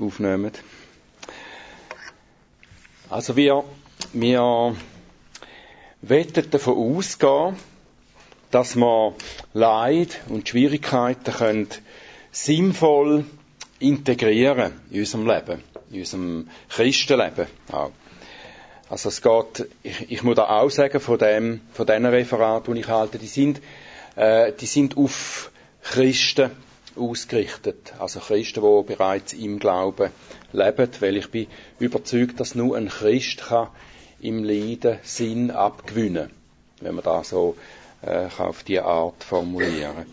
aufnehmen. Also wir wollen davon ausgehen, dass wir Leid und Schwierigkeiten können sinnvoll integrieren in unserem Leben, in unserem Christenleben auch. Also es geht, ich muss da auch sagen, von diesen Referaten, die ich halte, die sind auf Christen ausgerichtet. Also Christen, die bereits im Glauben leben, weil ich bin überzeugt, dass nur ein Christ kann im Leiden Sinn abgewinnen, wenn man da so kann auf diese Art formulieren.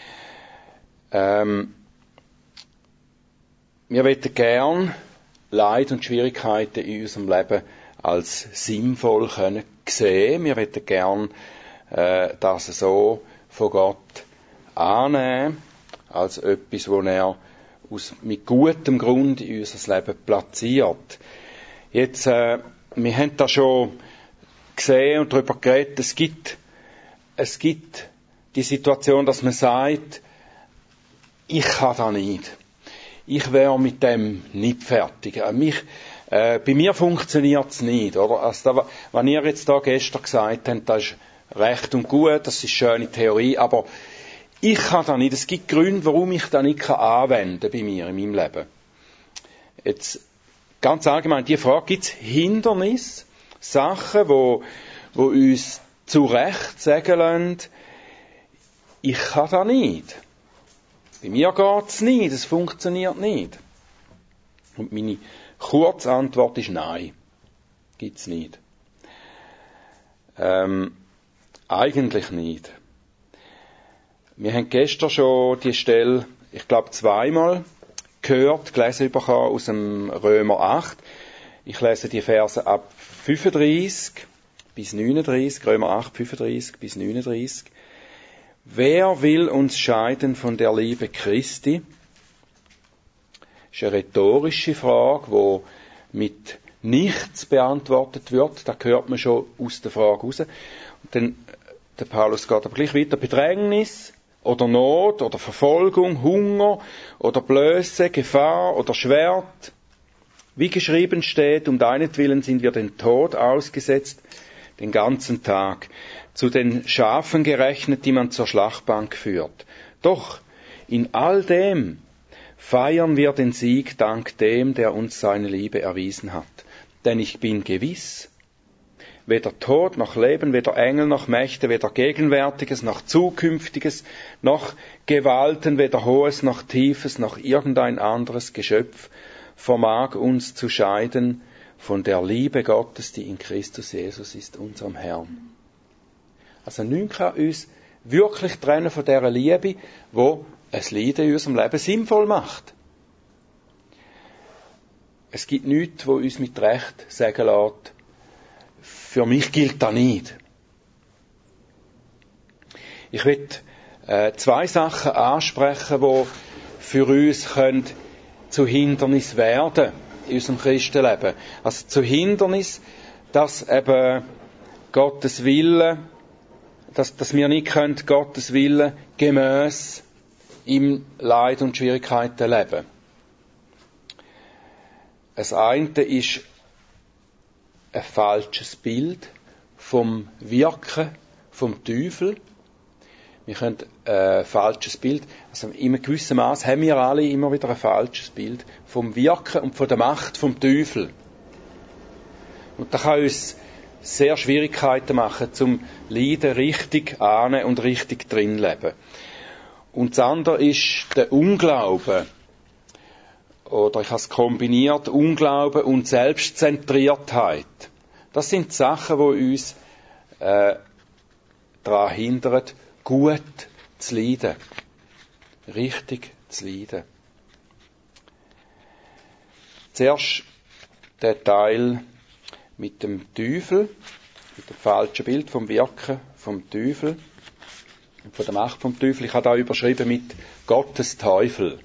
Wir möchten gern Leid und Schwierigkeiten in unserem Leben als sinnvoll können sehen. Wir möchten gern das so von Gott annehmen, als etwas, wo er mit gutem Grund in unser Leben platziert. Jetzt, wir haben da schon gesehen und darüber geredet, es gibt die Situation, dass man sagt, ich kann das nicht. Ich wäre mit dem nicht fertig. Bei mir funktioniert es nicht. Oder? Also, was ihr jetzt da gestern gesagt habt, das ist recht und gut, das ist schöne Theorie, aber ich kann das nicht. Es gibt Gründe, warum ich das nicht anwenden kann bei mir in meinem Leben. Jetzt, ganz allgemein, die Frage, gibt es Hindernisse, Sachen, wo uns zu Recht sagen lassen, ich kann das nicht. Bei mir geht es nicht, es funktioniert nicht. Und meine kurze Antwort ist nein. Gibt's nicht. Eigentlich nicht. Wir haben gestern schon die Stelle, ich glaube zweimal gelesen bekommen aus dem Römer 8. Ich lese die Verse ab 35 bis 39, Römer 8, 35 bis 39. Wer will uns scheiden von der Liebe Christi? Das ist eine rhetorische Frage, die mit nichts beantwortet wird. Da hört man schon aus der Frage raus. Und dann, der Paulus geht aber gleich weiter. Bedrängnis oder Not oder Verfolgung, Hunger oder Blöße, Gefahr oder Schwert. Wie geschrieben steht, um deinetwillen sind wir den Tod ausgesetzt, den ganzen Tag. Zu den Schafen gerechnet, die man zur Schlachtbank führt. Doch in all dem feiern wir den Sieg dank dem, der uns seine Liebe erwiesen hat. Denn ich bin gewiss, weder Tod noch Leben, weder Engel noch Mächte, weder Gegenwärtiges noch Zukünftiges, noch Gewalten, weder Hohes noch Tiefes, noch irgendein anderes Geschöpf vermag uns zu scheiden von der Liebe Gottes, die in Christus Jesus ist, unserem Herrn. Also nichts kann uns wirklich trennen von dieser Liebe, wo ein Leiden in unserem Leben sinnvoll macht. Es gibt nichts, wo uns mit Recht sagen lässt, für mich gilt das nicht. Ich will zwei Sachen ansprechen, die für uns zu Hindernis werden in unserem Christenleben. Also zu Hindernis, dass eben Gottes Wille, dass wir nicht Gottes Willen gemäss im Leid und Schwierigkeiten leben. Das eine ist ein falsches Bild vom Wirken vom Teufel. Wir können ein falsches Bild, also in einem gewissen Maß haben wir alle immer wieder ein falsches Bild vom Wirken und von der Macht vom Teufel. Und das kann uns sehr Schwierigkeiten machen, zum Leiden richtig ahnen und richtig drin leben. Und das andere ist der Unglaube. Oder ich habe es kombiniert, Unglaube und Selbstzentriertheit. Das sind Sachen, die uns daran hindern, gut zu leiden. Richtig zu leiden. Zuerst der Teil mit dem Teufel, mit dem falschen Bild vom Wirken vom Teufel und von der Macht vom Teufel. Ich habe da überschrieben mit Gottes Teufel.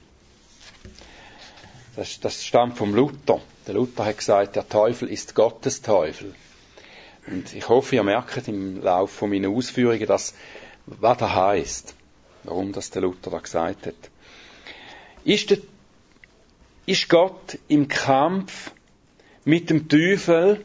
Das stammt vom Luther. Der Luther hat gesagt, der Teufel ist Gottes Teufel. Und ich hoffe, ihr merkt im Laufe von meinen Ausführungen, was das heisst. Warum das der Luther da gesagt hat. Ist ist Gott im Kampf mit dem Teufel,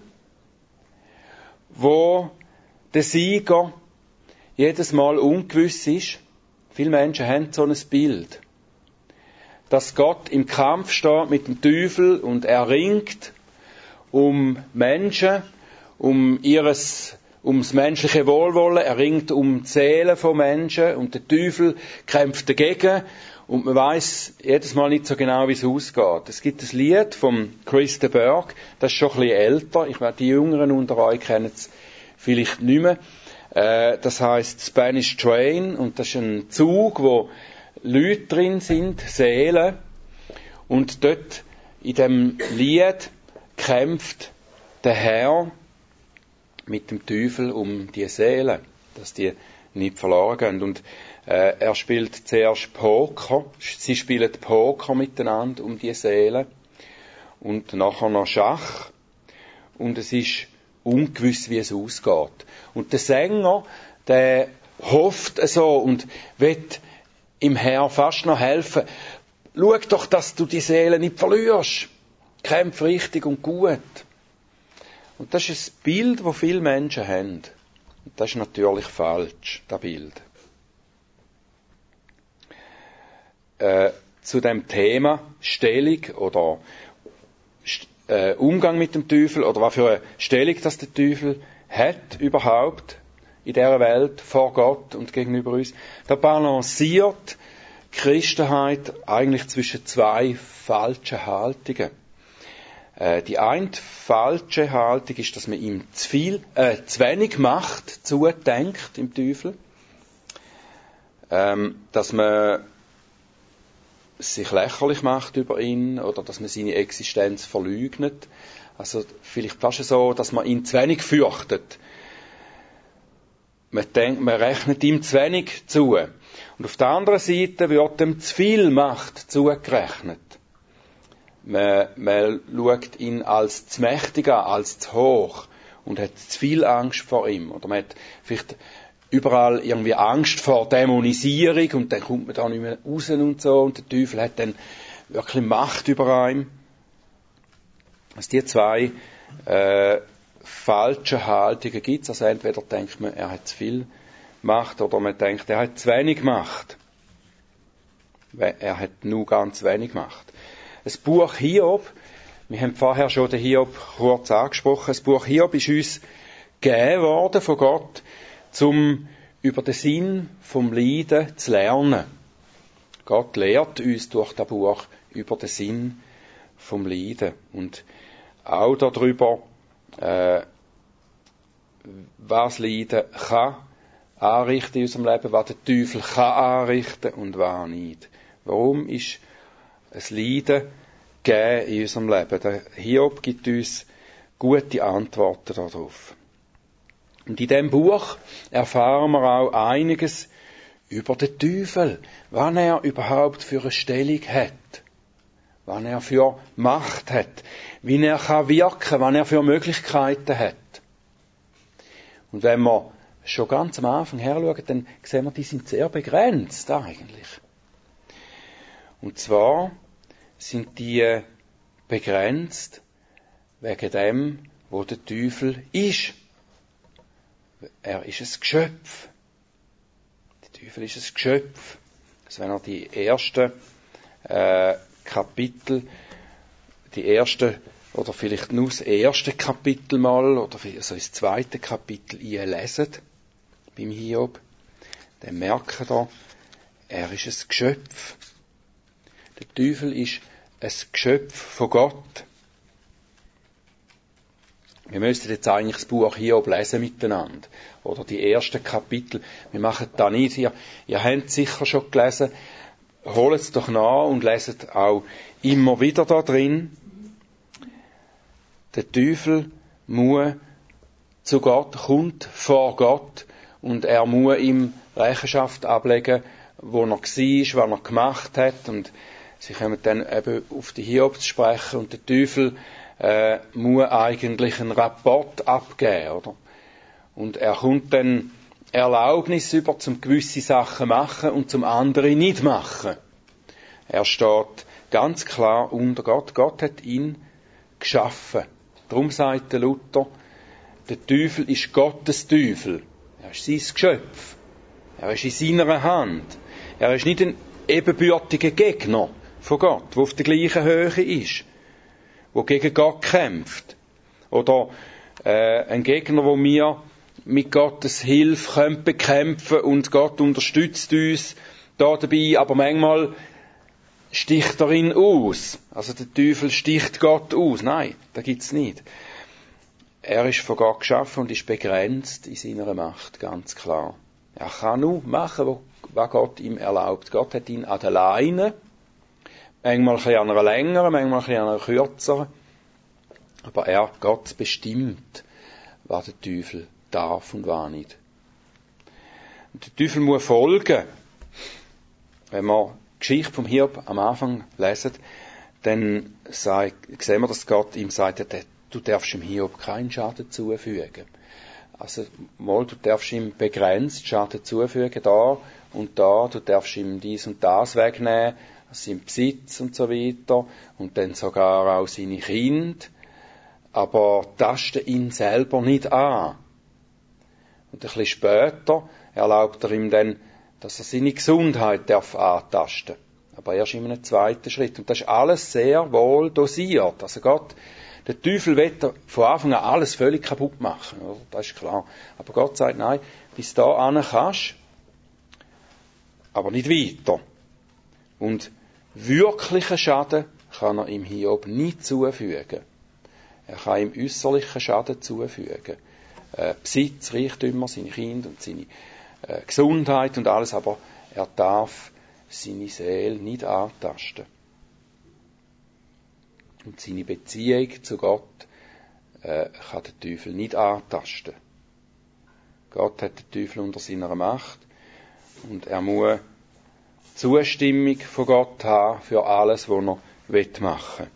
wo der Sieger jedes Mal ungewiss ist. Viele Menschen haben so ein Bild, dass Gott im Kampf steht mit dem Teufel und er ringt um Menschen, ums menschliche Wohlwollen, er ringt um die Seelen von Menschen und der Teufel kämpft dagegen und man weiss jedes Mal nicht so genau, wie es ausgeht. Es gibt ein Lied von Chris de Burgh, das ist schon ein bisschen älter, ich meine, die Jüngeren unter euch kennen es vielleicht nicht mehr. Das heisst Spanish Train und das ist ein Zug, wo Leute drin sind, Seelen, und dort in dem Lied kämpft der Herr mit dem Teufel um die Seelen, dass die nicht verloren gehen. Und er spielt zuerst Poker, sie spielen Poker miteinander um die Seelen und nachher noch Schach und es ist ungewiss, wie es ausgeht. Und der Sänger, der hofft so und will im Herr fast noch helfen. Schau doch, dass du die Seele nicht verlierst. Kämpf richtig und gut. Und das ist ein Bild, das viele Menschen haben. Und das ist natürlich falsch, das Bild. Zu dem Thema Stellung oder Umgang mit dem Teufel oder was für eine Stellung das der Teufel hat überhaupt in dieser Welt vor Gott und gegenüber uns, da balanciert die Christenheit eigentlich zwischen zwei falschen Haltungen. Die eine falsche Haltung ist, dass man ihm zu wenig Macht zudenkt im Teufel, dass man sich lächerlich macht über ihn oder dass man seine Existenz verleugnet. Also vielleicht fast so, dass man ihn zu wenig fürchtet. Man denkt, man rechnet ihm zu wenig zu. Und auf der anderen Seite wird ihm zu viel Macht zugerechnet. Man schaut ihn als zu mächtig an, als zu hoch und hat zu viel Angst vor ihm. Oder man hat vielleicht überall irgendwie Angst vor Dämonisierung und dann kommt man da nicht mehr raus und so und der Teufel hat dann wirklich Macht über einen. Also die zwei falsche Haltungen gibt es. Also entweder denkt man, er hat zu viel Macht oder man denkt, er hat zu wenig Macht. Er hat nur ganz wenig Macht. Das Buch Hiob, wir haben vorher schon den Hiob kurz angesprochen, das Buch Hiob ist uns gegeben worden von Gott, um über den Sinn vom Leiden zu lernen. Gott lehrt uns durch das Buch über den Sinn vom Leiden und auch darüber, was Leiden kann anrichten in unserem Leben, was der Teufel kann anrichten und was nicht. Warum ist ein Leiden gegeben in unserem Leben? Der Hiob gibt uns gute Antworten darauf. Und in diesem Buch erfahren wir auch einiges über den Teufel, was er überhaupt für eine Stellung hat, was er für Macht hat, wie er kann wirken, was er für Möglichkeiten hat. Und wenn wir schon ganz am Anfang her schauen, dann sehen wir, die sind sehr begrenzt eigentlich. Und zwar sind die begrenzt wegen dem, wo der Teufel ist. Er ist ein Geschöpf. Der Teufel ist ein Geschöpf. Also wenn er die ersten Kapitel, die ersten, oder vielleicht nur das erste Kapitel mal, oder also das zweite Kapitel lesen, beim Hiob, dann merken wir, er ist ein Geschöpf. Der Teufel ist ein Geschöpf von Gott. Wir müssten jetzt eigentlich das Buch Hiob lesen miteinander. Oder die ersten Kapitel. Wir machen das nicht. Ihr habt es sicher schon gelesen. Holt es doch nach und leset auch immer wieder da drin. Der Teufel muss zu Gott, kommt vor Gott und er muss ihm Rechenschaft ablegen, wo er war, was er gemacht hat. Und sie kommen dann eben auf die Hiob zu sprechen und der Teufel muss eigentlich einen Rapport abgeben, oder? Und er kommt dann Erlaubnis über, zum gewisse Sachen machen und zum andere nicht machen. Er steht ganz klar unter Gott. Gott hat ihn geschaffen. Darum sagt der Luther, der Teufel ist Gottes Teufel. Er ist sein Geschöpf. Er ist in seiner Hand. Er ist nicht ein ebenbürtiger Gegner von Gott, der auf der gleichen Höhe ist, der gegen Gott kämpft. Oder ein Gegner, wo wir mit Gottes Hilfe bekämpfen können und Gott unterstützt uns da dabei, aber manchmal sticht er ihn aus. Also der Teufel sticht Gott aus. Nein, das gibt's nicht. Er ist von Gott geschaffen und ist begrenzt in seiner Macht, ganz klar. Er kann nur machen, was Gott ihm erlaubt. Gott hat ihn an der Leine, manchmal ein bisschen an einer längeren, manchmal ein bisschen an einer kürzeren. Aber Gott bestimmt, was der Teufel darf und was nicht. Und der Teufel muss folgen. Wenn wir die Geschichte vom Hiob am Anfang lesen, dann sehen wir, dass Gott ihm sagt, du darfst dem Hiob keinen Schaden zufügen. Also, du darfst ihm begrenzt Schaden zufügen, da und da, du darfst ihm dies und das wegnehmen, sein Besitz und so weiter, und dann sogar auch seine Kinder, aber taste ihn selber nicht an. Und ein bisschen später erlaubt er ihm dann, dass er seine Gesundheit darf antasten. Aber erst in einem zweiten Schritt. Und das ist alles sehr wohl dosiert. Also der Teufel will von Anfang an alles völlig kaputt machen. Oder? Das ist klar. Aber Gott sagt, nein, bis dahin kannst, aber nicht weiter. Und wirklichen Schaden kann er ihm Hiob nicht zufügen. Er kann ihm äußerlichen Schaden zufügen. Besitz, Reichtümer, seine Kinder und seine Gesundheit und alles, aber er darf seine Seele nicht antasten. Und seine Beziehung zu Gott kann der Teufel nicht antasten. Gott hat den Teufel unter seiner Macht und er muss Zustimmung von Gott haben für alles, was er machen will.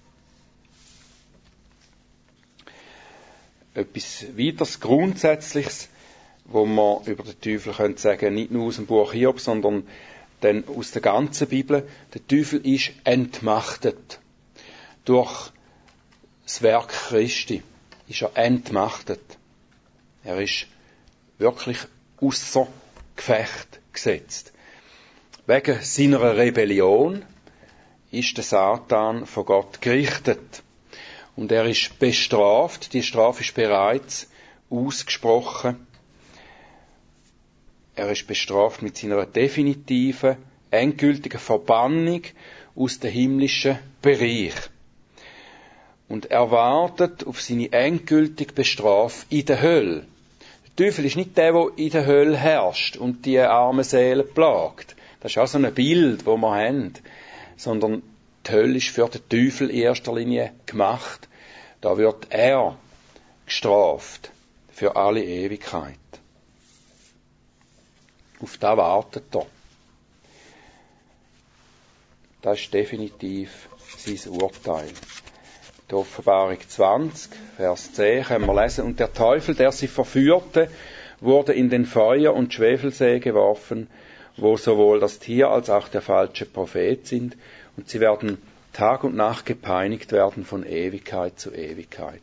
Etwas weiteres Grundsätzliches, wo man über den Teufel sagen könnte, nicht nur aus dem Buch Hiob, sondern dann aus der ganzen Bibel. Der Teufel ist entmachtet. Durch das Werk Christi ist er entmachtet. Er ist wirklich außer Gefecht gesetzt. Wegen seiner Rebellion ist der Satan von Gott gerichtet. Und er ist bestraft. Die Strafe ist bereits ausgesprochen. Er ist bestraft mit seiner definitiven, endgültigen Verbannung aus dem himmlischen Bereich. Und er wartet auf seine endgültige Bestrafung in der Hölle. Der Teufel ist nicht der in der Hölle herrscht und die armen Seelen plagt. Das ist auch so ein Bild, das wir haben. Sondern die Hölle ist für den Teufel in erster Linie gemacht. Da wird er gestraft für alle Ewigkeit. Auf das wartet er. Das ist definitiv sein Urteil. Die Offenbarung 20, Vers 10 können wir lesen. Und der Teufel, der sie verführte, wurde in den Feuer- und Schwefelsee geworfen, wo sowohl das Tier als auch der falsche Prophet sind. Und sie werden Tag und Nacht gepeinigt werden von Ewigkeit zu Ewigkeit.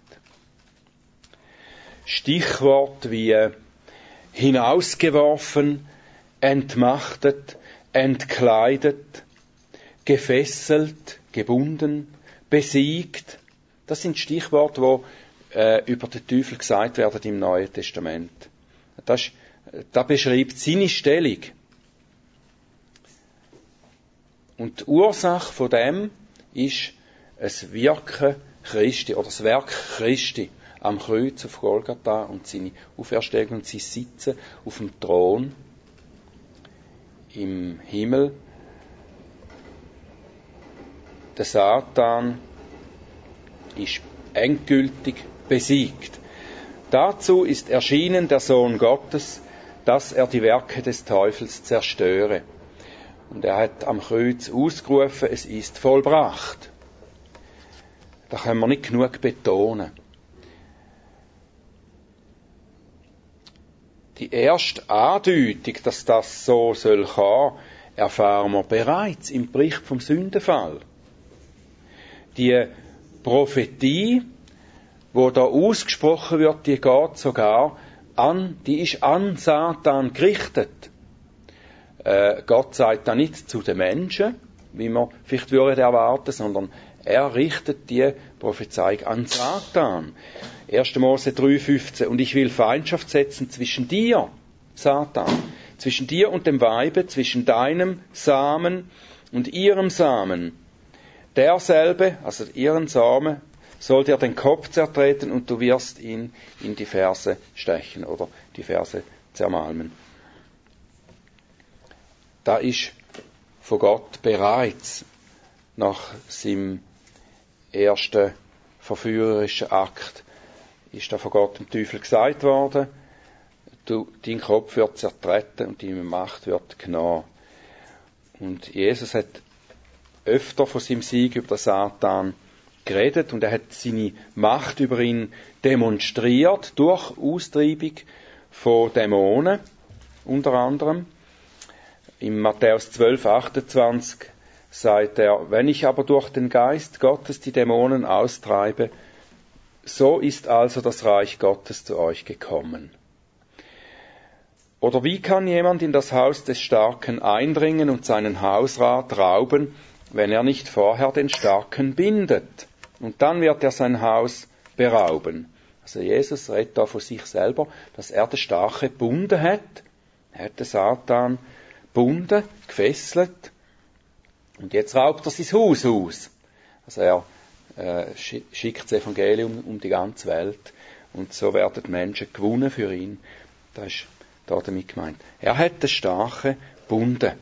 Stichwort wie hinausgeworfen, entmachtet, entkleidet, gefesselt, gebunden, besiegt. Das sind Stichworte, die über den Teufel gesagt werden im Neuen Testament. Das beschreibt seine Stellung. Und die Ursache von dem ist das Wirken Christi oder das Werk Christi am Kreuz auf Golgatha und seine Auferstehung und sein Sitzen auf dem Thron im Himmel. Der Satan ist endgültig besiegt. Dazu ist erschienen der Sohn Gottes, dass er die Werke des Teufels zerstöre. Und er hat am Kreuz ausgerufen, es ist vollbracht. Da können wir nicht genug betonen. Die erste Andeutung, dass das so soll kommen, erfahren wir bereits im Bericht vom Sündenfall. Die Prophetie, wo da ausgesprochen wird, die geht sogar die ist an Satan gerichtet. Gott sagt da nicht zu den Menschen, wie man vielleicht würde erwarten, sondern er richtet die Prophezeiung an Satan. 1. Mose 3,15. Und ich will Feindschaft setzen zwischen dir, Satan, zwischen dir und dem Weibe, zwischen deinem Samen und ihrem Samen. Derselbe, also ihren Samen, soll dir den Kopf zertreten und du wirst ihn in die Ferse stechen oder die Ferse zermalmen. Da ist von Gott bereits nach seinem ersten verführerischen Akt ist da von Gott dem Teufel gesagt worden, dein Kopf wird zertreten und deine Macht wird genommen. Und Jesus hat öfter von seinem Sieg über den Satan geredet und er hat seine Macht über ihn demonstriert durch Austreibung von Dämonen, unter anderem. In Matthäus 12, 28 sagt er, wenn ich aber durch den Geist Gottes die Dämonen austreibe, so ist also das Reich Gottes zu euch gekommen. Oder wie kann jemand in das Haus des Starken eindringen und seinen Hausrat rauben, wenn er nicht vorher den Starken bindet? Und dann wird er sein Haus berauben. Also Jesus redet da von sich selber, dass er den Starken gebunden hat. Er hat den Satan gebunden, gefesselt. Und jetzt raubt er sein Haus aus. Also er schickt das Evangelium um die ganze Welt. Und so werden die Menschen gewonnen für ihn. Das ist da damit gemeint. Er hat den Starken gebunden.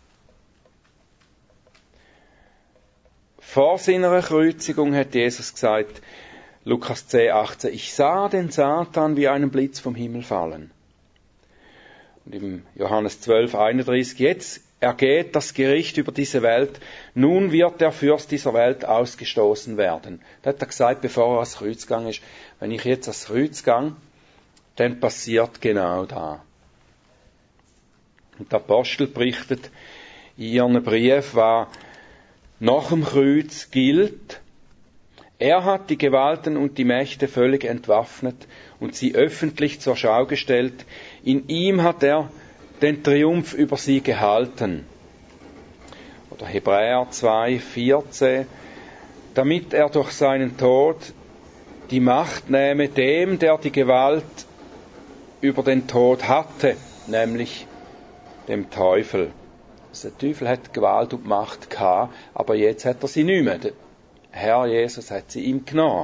Vor seiner Kreuzigung hat Jesus gesagt, Lukas 10, 18, ich sah den Satan wie einen Blitz vom Himmel fallen. Und im Johannes 12, 31, jetzt ergeht das Gericht über diese Welt, nun wird der Fürst dieser Welt ausgestoßen werden. Das hat er gesagt, bevor er ans Kreuz gegangen ist. Wenn ich jetzt ans Kreuz gehe, dann passiert genau das. Und der Apostel berichtet in ihren Brief, was nach dem Kreuz gilt. Er hat die Gewalten und die Mächte völlig entwaffnet und sie öffentlich zur Schau gestellt. In ihm hat er den Triumph über sie gehalten. Oder Hebräer 2, 14. Damit er durch seinen Tod die Macht nähme dem, der die Gewalt über den Tod hatte, nämlich dem Teufel. Also der Teufel hat Gewalt und Macht gehabt, aber jetzt hat er sie nicht mehr. Der Herr Jesus hat sie ihm genommen.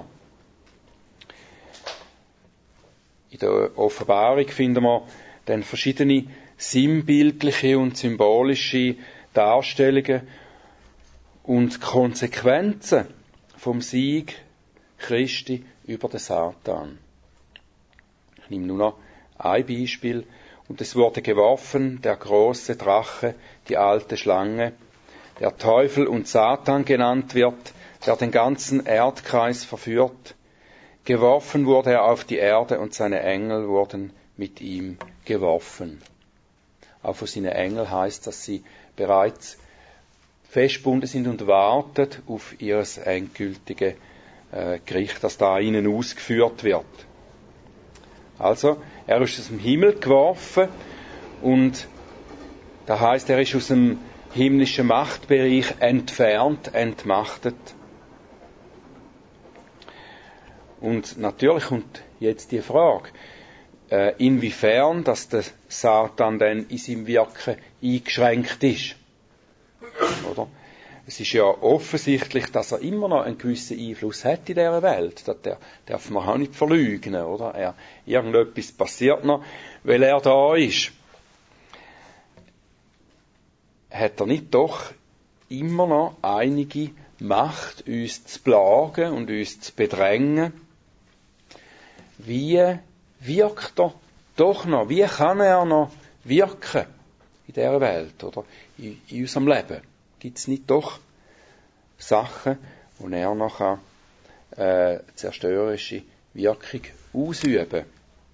In der Offenbarung finden wir dann verschiedene sinnbildliche und symbolische Darstellungen und Konsequenzen vom Sieg Christi über den Satan. Ich nehme nur noch ein Beispiel. Und es wurde geworfen, der große Drache, die alte Schlange, der Teufel und Satan genannt wird, der den ganzen Erdkreis verführt. Geworfen wurde er auf die Erde und seine Engel wurden mit ihm geworfen. Auch von seinen Engeln heißt, dass sie bereits festgebunden sind und warten auf ihr endgültiges Gericht, das da ihnen ausgeführt wird. Also, er ist aus dem Himmel geworfen und das heisst, er ist aus dem himmlischen Machtbereich entfernt, entmachtet. Und natürlich kommt jetzt die Frage, inwiefern, dass der Satan dann in seinem Wirken eingeschränkt ist. Oder? Es ist ja offensichtlich, dass er immer noch einen gewissen Einfluss hat in dieser Welt. Das darf man auch nicht verleugnen, oder? Irgendetwas passiert noch, weil er da ist. Hat er nicht doch immer noch einige Macht, uns zu plagen und uns zu bedrängen? Wie wirkt er doch noch? Wie kann er noch wirken in dieser Welt oder in unserem Leben? Gibt es nicht doch Sachen, wo er noch zerstörerische Wirkung ausüben kann?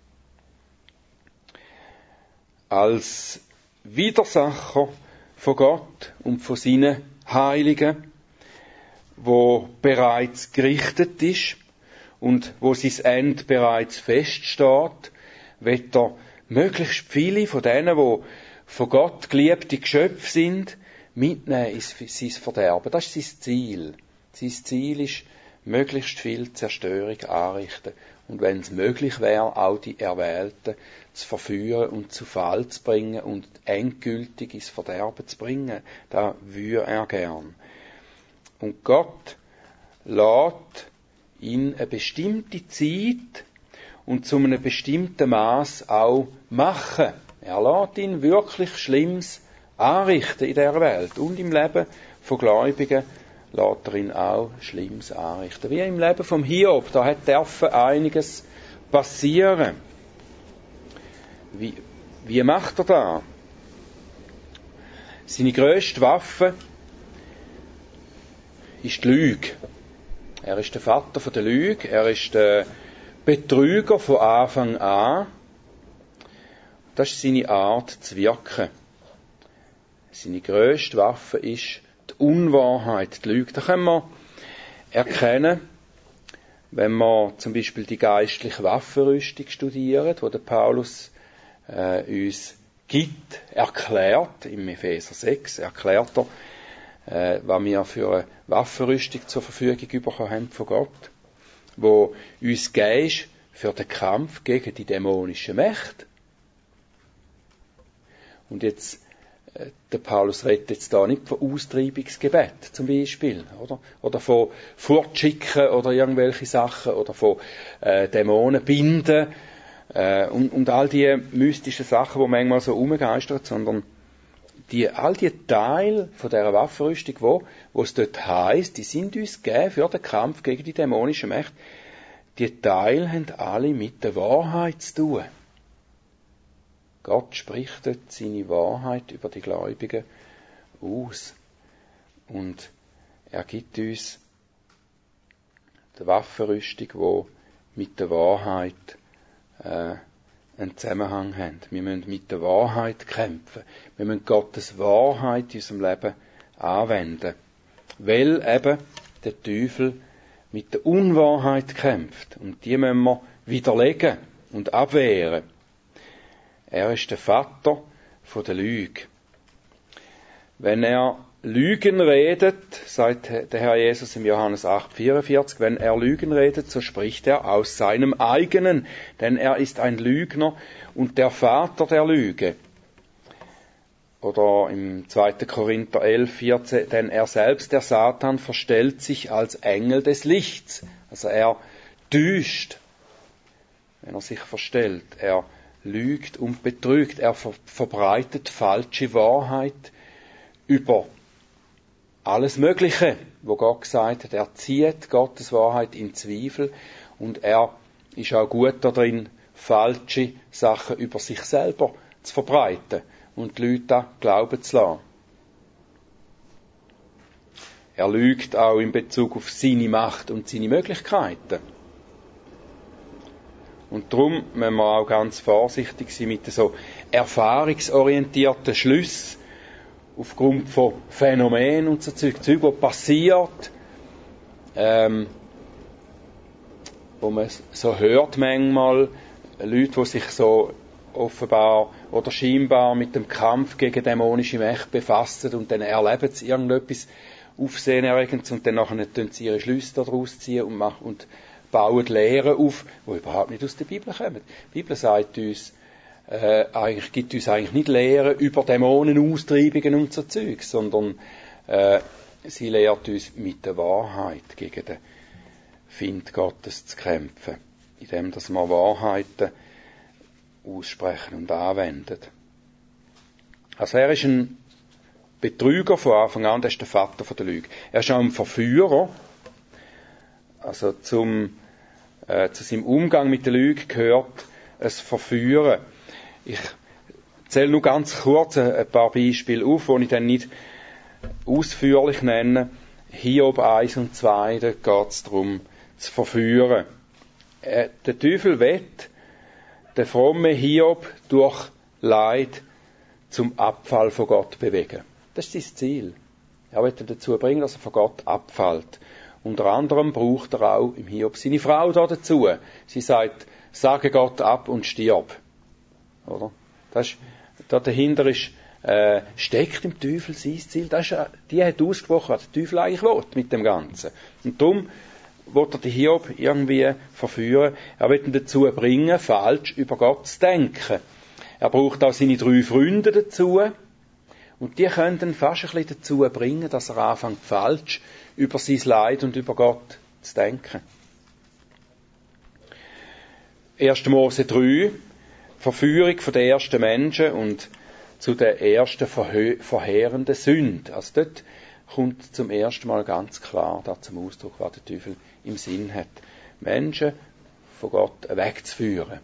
Als Widersacher von Gott und von seinen Heiligen, wo bereits gerichtet ist und wo sein Ende bereits feststeht, wird er möglichst viele von denen, die von Gott geliebte Geschöpfe sind, mitnehmen ins sein Verderben. Das ist sein Ziel. Sein Ziel ist, möglichst viel Zerstörung anrichten. Und wenn es möglich wäre, auch die Erwählten zu verführen und zu Fall zu bringen und endgültig ins Verderben zu bringen. Das würde er gern. Und Gott lässt in eine bestimmte Zeit und zu einem bestimmten Maß auch machen. Er lässt ihn wirklich Schlimmes anrichten in dieser Welt. Und im Leben von Gläubigen lässt er ihn auch Schlimmes anrichten. Wie im Leben vom Hiob, da darf einiges passieren. Wie macht er das? Seine grösste Waffe ist die Lüge. Er ist der Vater von der Lüge, er ist der Betrüger von Anfang an. Das ist seine Art zu wirken. Seine grösste Waffe ist die Unwahrheit, die Lüge. Das können wir erkennen, wenn wir zum Beispiel die geistliche Waffenrüstung studieren, die der Paulus uns gibt, erklärt, im Epheser 6, erklärt er, was wir für eine Waffenrüstung zur Verfügung bekommen haben von Gott, wo uns gegeben ist für den Kampf gegen die dämonischen Mächte. Und jetzt, der Paulus redet jetzt da nicht von Austreibungsgebet, zum Beispiel, oder von Fortschicken oder irgendwelche Sachen, oder von Dämonen binden, und all die mystischen Sachen, die manchmal so rumgeistern, sondern all die Teile von dieser Waffenrüstung, wo es dort heisst, die sind uns gegeben für den Kampf gegen die dämonischen Mächte, die Teile haben alle mit der Wahrheit zu tun. Gott spricht dort seine Wahrheit über die Gläubigen aus. Und er gibt uns die Waffenrüstung, die mit der Wahrheit einen Zusammenhang haben. Wir müssen mit der Wahrheit kämpfen. Wir müssen Gottes Wahrheit in unserem Leben anwenden. Weil eben der Teufel mit der Unwahrheit kämpft. Und die müssen wir widerlegen und abwehren. Er ist der Vater von der Lüge. Wenn er Lügen redet, sagt der Herr Jesus im Johannes 8,44, wenn er Lügen redet, so spricht er aus seinem eigenen, denn er ist ein Lügner und der Vater der Lüge. Oder im 2. Korinther 11,14, denn er selbst, der Satan, verstellt sich als Engel des Lichts. Also er täuscht, wenn er sich verstellt. Er lügt und betrügt. Er verbreitet falsche Wahrheit über alles Mögliche, wo Gott gesagt hat. Er zieht Gottes Wahrheit in Zweifel und er ist auch gut darin, falsche Sachen über sich selber zu verbreiten und die Leute da glauben zu lassen. Er lügt auch in Bezug auf seine Macht und seine Möglichkeiten. Und darum müssen wir auch ganz vorsichtig sein mit so erfahrungsorientierten Schlüssen aufgrund von Phänomenen und so Zeug, was passiert, wo man so hört manchmal, Leute, die sich so offenbar oder scheinbar mit dem Kampf gegen dämonische Mächte befassen und dann erleben sie irgendetwas Aufsehenerregendes und dann nachher tun sie ihre Schlüsse daraus ziehen und bauen Lehren auf, die überhaupt nicht aus der Bibel kommen. Die Bibel sagt uns, gibt uns eigentlich nicht Lehren über Dämonenaustreibungen und so Zeug, sondern sie lehrt uns mit der Wahrheit gegen den Find Gottes zu kämpfen, indem dass wir Wahrheiten aussprechen und anwenden. Also er ist ein Betrüger von Anfang an, das ist der Vater von der Lüge. Er ist auch ein Verführer, also zu seinem Umgang mit der Lüge gehört es Verführen. Ich zähle nur ganz kurz ein paar Beispiele auf, die ich dann nicht ausführlich nenne. Hiob 1 und 2, da geht es darum, zu verführen. Der Teufel will den frommen Hiob durch Leid zum Abfall von Gott bewegen. Das ist sein Ziel. Er will ihn dazu bringen, dass er von Gott abfällt. Unter anderem braucht er auch im Hiob seine Frau da dazu. Sie sagt, sage Gott ab und stirb. Oder? Da dahinter steckt im Teufel sein Ziel. Die hat ausgesprochen, was der Teufel eigentlich will mit dem Ganzen. Und darum will er den Hiob irgendwie verführen. Er will ihn dazu bringen, falsch über Gott zu denken. Er braucht auch seine 3 Freunde dazu. Und die können ihn fast ein bisschen dazu bringen, dass er anfängt, falsch über sein Leid und über Gott zu denken. 1. Mose 3, Verführung von den ersten Menschen und zu der ersten verheerenden Sünde. Also dort kommt zum ersten Mal ganz klar da zum Ausdruck, was der Teufel im Sinn hat. Menschen von Gott wegzuführen.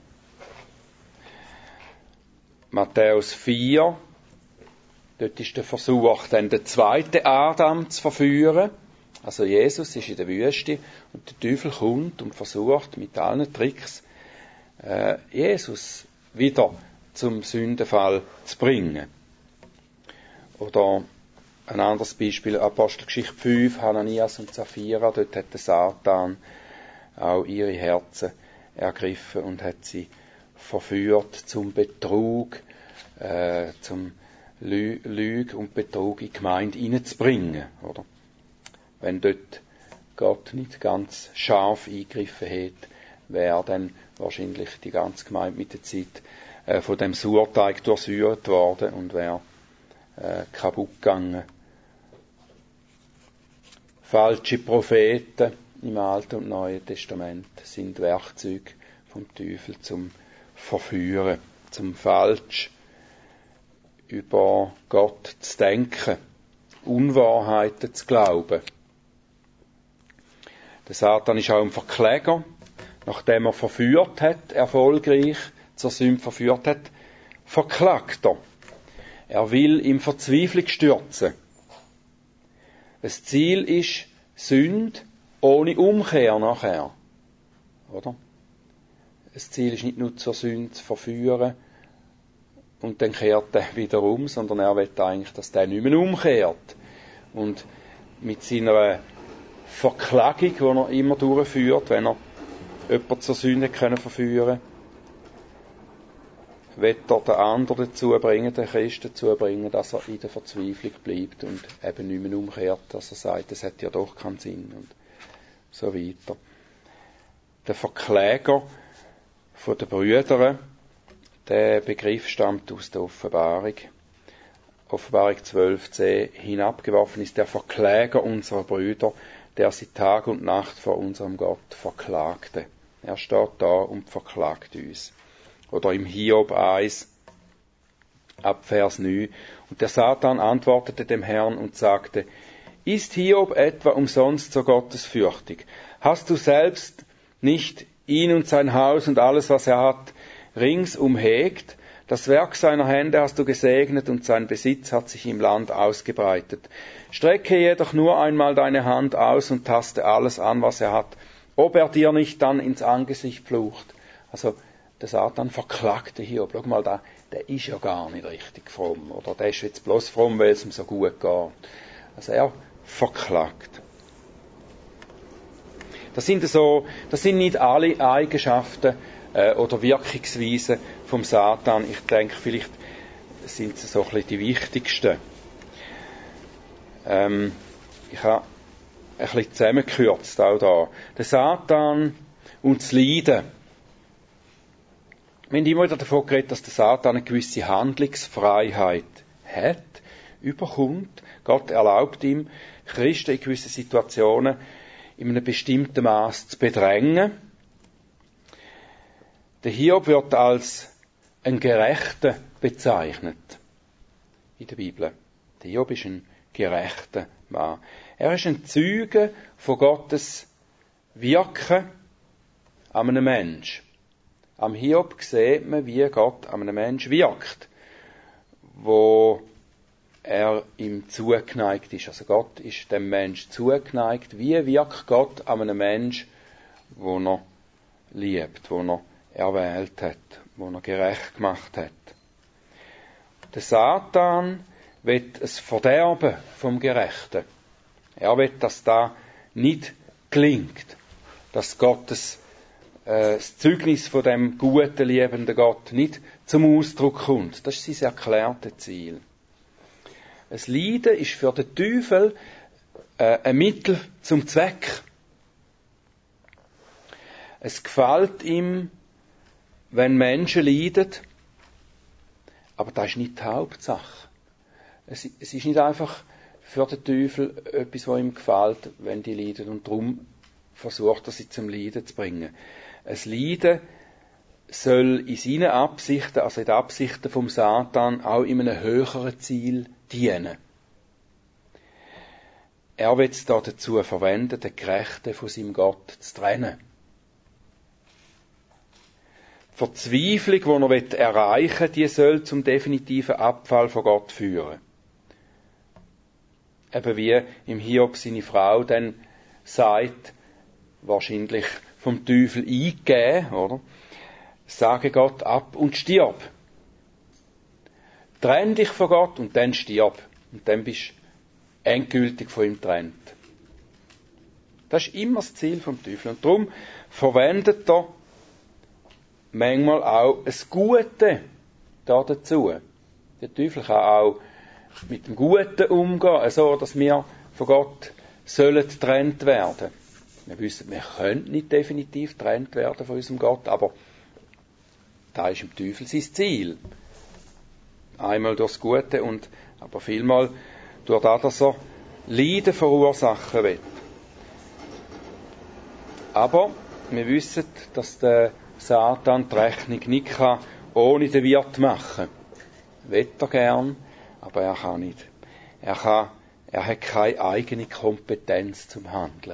Matthäus 4, dort ist der Versuch, dann den zweiten Adam zu verführen. Also Jesus ist in der Wüste und der Teufel kommt und versucht mit allen Tricks, Jesus wieder zum Sündenfall zu bringen. Oder ein anderes Beispiel, Apostelgeschichte 5, Hananias und Sapphira, dort hat der Satan auch ihre Herzen ergriffen und hat sie verführt zum Betrug, zum Lüge und Betrug in die Gemeinde hineinzubringen, oder? Wenn dort Gott nicht ganz scharf eingegriffen hätte, wäre dann wahrscheinlich die ganze Gemeinde mit der Zeit von dem Sauerteig durchsäuert worden und wäre kaputt gegangen. Falsche Propheten im Alten und Neuen Testament sind Werkzeuge vom Teufel zum Verführen, zum falsch über Gott zu denken, Unwahrheiten zu glauben. Der Satan ist auch ein Verkläger. Nachdem er verführt hat, erfolgreich zur Sünde verführt hat, verklagt er. Er will in Verzweiflung stürzen. Das Ziel ist Sünde ohne Umkehr nachher. Oder? Das Ziel ist nicht nur zur Sünde zu verführen und dann kehrt er wieder um, sondern er will eigentlich, dass der nicht mehr umkehrt. Und mit seiner Verklagung, die er immer durchführt, wenn er jemanden zur Sünde verführen können, will er den anderen dazu bringen, den Christen dazu bringen, dass er in der Verzweiflung bleibt und eben nicht mehr umkehrt, dass er sagt, es hat ja doch keinen Sinn und so weiter. Der Verkläger von den Brüdern, der Begriff stammt aus der Offenbarung. Offenbarung 12,10. Hinabgeworfen ist der Verkläger unserer Brüder, der sie Tag und Nacht vor unserem Gott verklagte. Er steht da und verklagt uns. Oder im Hiob 1, ab Vers 9. Und der Satan antwortete dem Herrn und sagte, ist Hiob etwa umsonst so gottesfürchtig? Hast du selbst nicht ihn und sein Haus und alles, was er hat, ringsum hegt? Das Werk seiner Hände hast du gesegnet und sein Besitz hat sich im Land ausgebreitet. Strecke jedoch nur einmal deine Hand aus und taste alles an, was er hat, ob er dir nicht dann ins Angesicht flucht. Also der Satan verklagte Hiob. Schau mal, der ist ja gar nicht richtig fromm. Oder der ist jetzt bloß fromm, weil es ihm so gut geht. Also er verklagt. Das sind nicht alle Eigenschaften oder Wirkungsweisen vom Satan. Ich denke, vielleicht sind es so ein bisschen die wichtigsten. Ich habe ein bisschen zusammengekürzt auch da. Der Satan und das Leiden. Wir haben immer wieder davon geredet, dass der Satan eine gewisse Handlungsfreiheit hat, überkommt. Gott erlaubt ihm, Christen in gewissen Situationen in einem bestimmten Maß zu bedrängen. Der Hiob wird als ein Gerechter bezeichnet in der Bibel. Der Hiob ist ein gerechter Mann. Er ist ein Zeuge von Gottes Wirken an einem Menschen. Am Hiob sieht man, wie Gott an einem Menschen wirkt, wo er ihm zugeneigt ist. Also Gott ist dem Menschen zugeneigt. Wie wirkt Gott an einem Menschen, wo er liebt, wo er erwählt hat, wo er gerecht gemacht hat. Der Satan will es Verderben vom Gerechten. Er will, dass da nicht gelingt, dass Gottes das Zeugnis von dem guten, liebenden Gott nicht zum Ausdruck kommt. Das ist sein erklärtes Ziel. Das Leiden ist für den Teufel ein Mittel zum Zweck. Es gefällt ihm, wenn Menschen leiden, aber das ist nicht die Hauptsache. Es ist nicht einfach für den Teufel etwas, was ihm gefällt, wenn die leiden, und darum versucht er, sie zum Leiden zu bringen. Ein Leiden soll in seinen Absichten, also in den Absichten vom Satan, auch in einem höheren Ziel dienen. Er will es da dazu verwenden, den Gerechten von seinem Gott zu trennen. Die Verzweiflung, die er erreichen will, die soll zum definitiven Abfall von Gott führen. Eben wie im Hiob seine Frau dann sagt, wahrscheinlich vom Teufel eingegeben, oder? Sage Gott ab und stirb. Trenn dich von Gott und dann stirb. Und dann bist du endgültig von ihm getrennt. Das ist immer das Ziel vom Teufel. Und darum verwendet er manchmal auch ein Gute da dazu. Der Teufel kann auch mit dem Guten umgehen, so dass wir von Gott sollen getrennt werden. Wir wissen, wir können nicht definitiv getrennt werden von unserem Gott, aber da ist im Teufel sein Ziel. Einmal durchs Gute aber vielmal durch das, dass er Leiden verursachen will. Aber wir wissen, dass der Satan die Rechnung nicht ohne den Wirt machen kann. Will er gern, aber er kann nicht. Er hat keine eigene Kompetenz zum Handeln.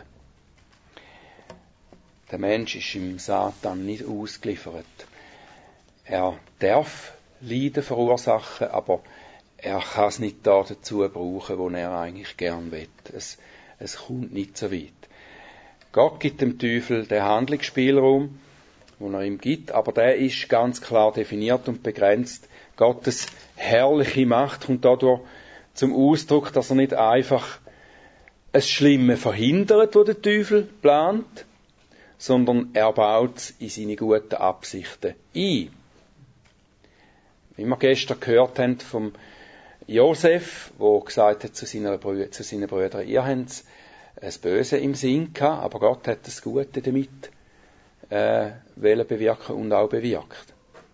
Der Mensch ist im Satan nicht ausgeliefert. Er darf Leiden verursachen, aber er kann es nicht dazu brauchen, wo er eigentlich gern will. Es kommt nicht so weit. Gott gibt dem Teufel den Handlungsspielraum, den er ihm gibt, aber der ist ganz klar definiert und begrenzt. Gottes herrliche Macht kommt dadurch zum Ausdruck, dass er nicht einfach das Schlimme verhindert, was der Teufel plant, sondern er baut es in seine guten Absichten ein. Wie wir gestern gehört haben vom Josef, der gesagt hat zu seinen Brüdern, ihr habt das Böse im Sinn gehabt, aber Gott hat das Gute damit bewirken und auch bewirkt.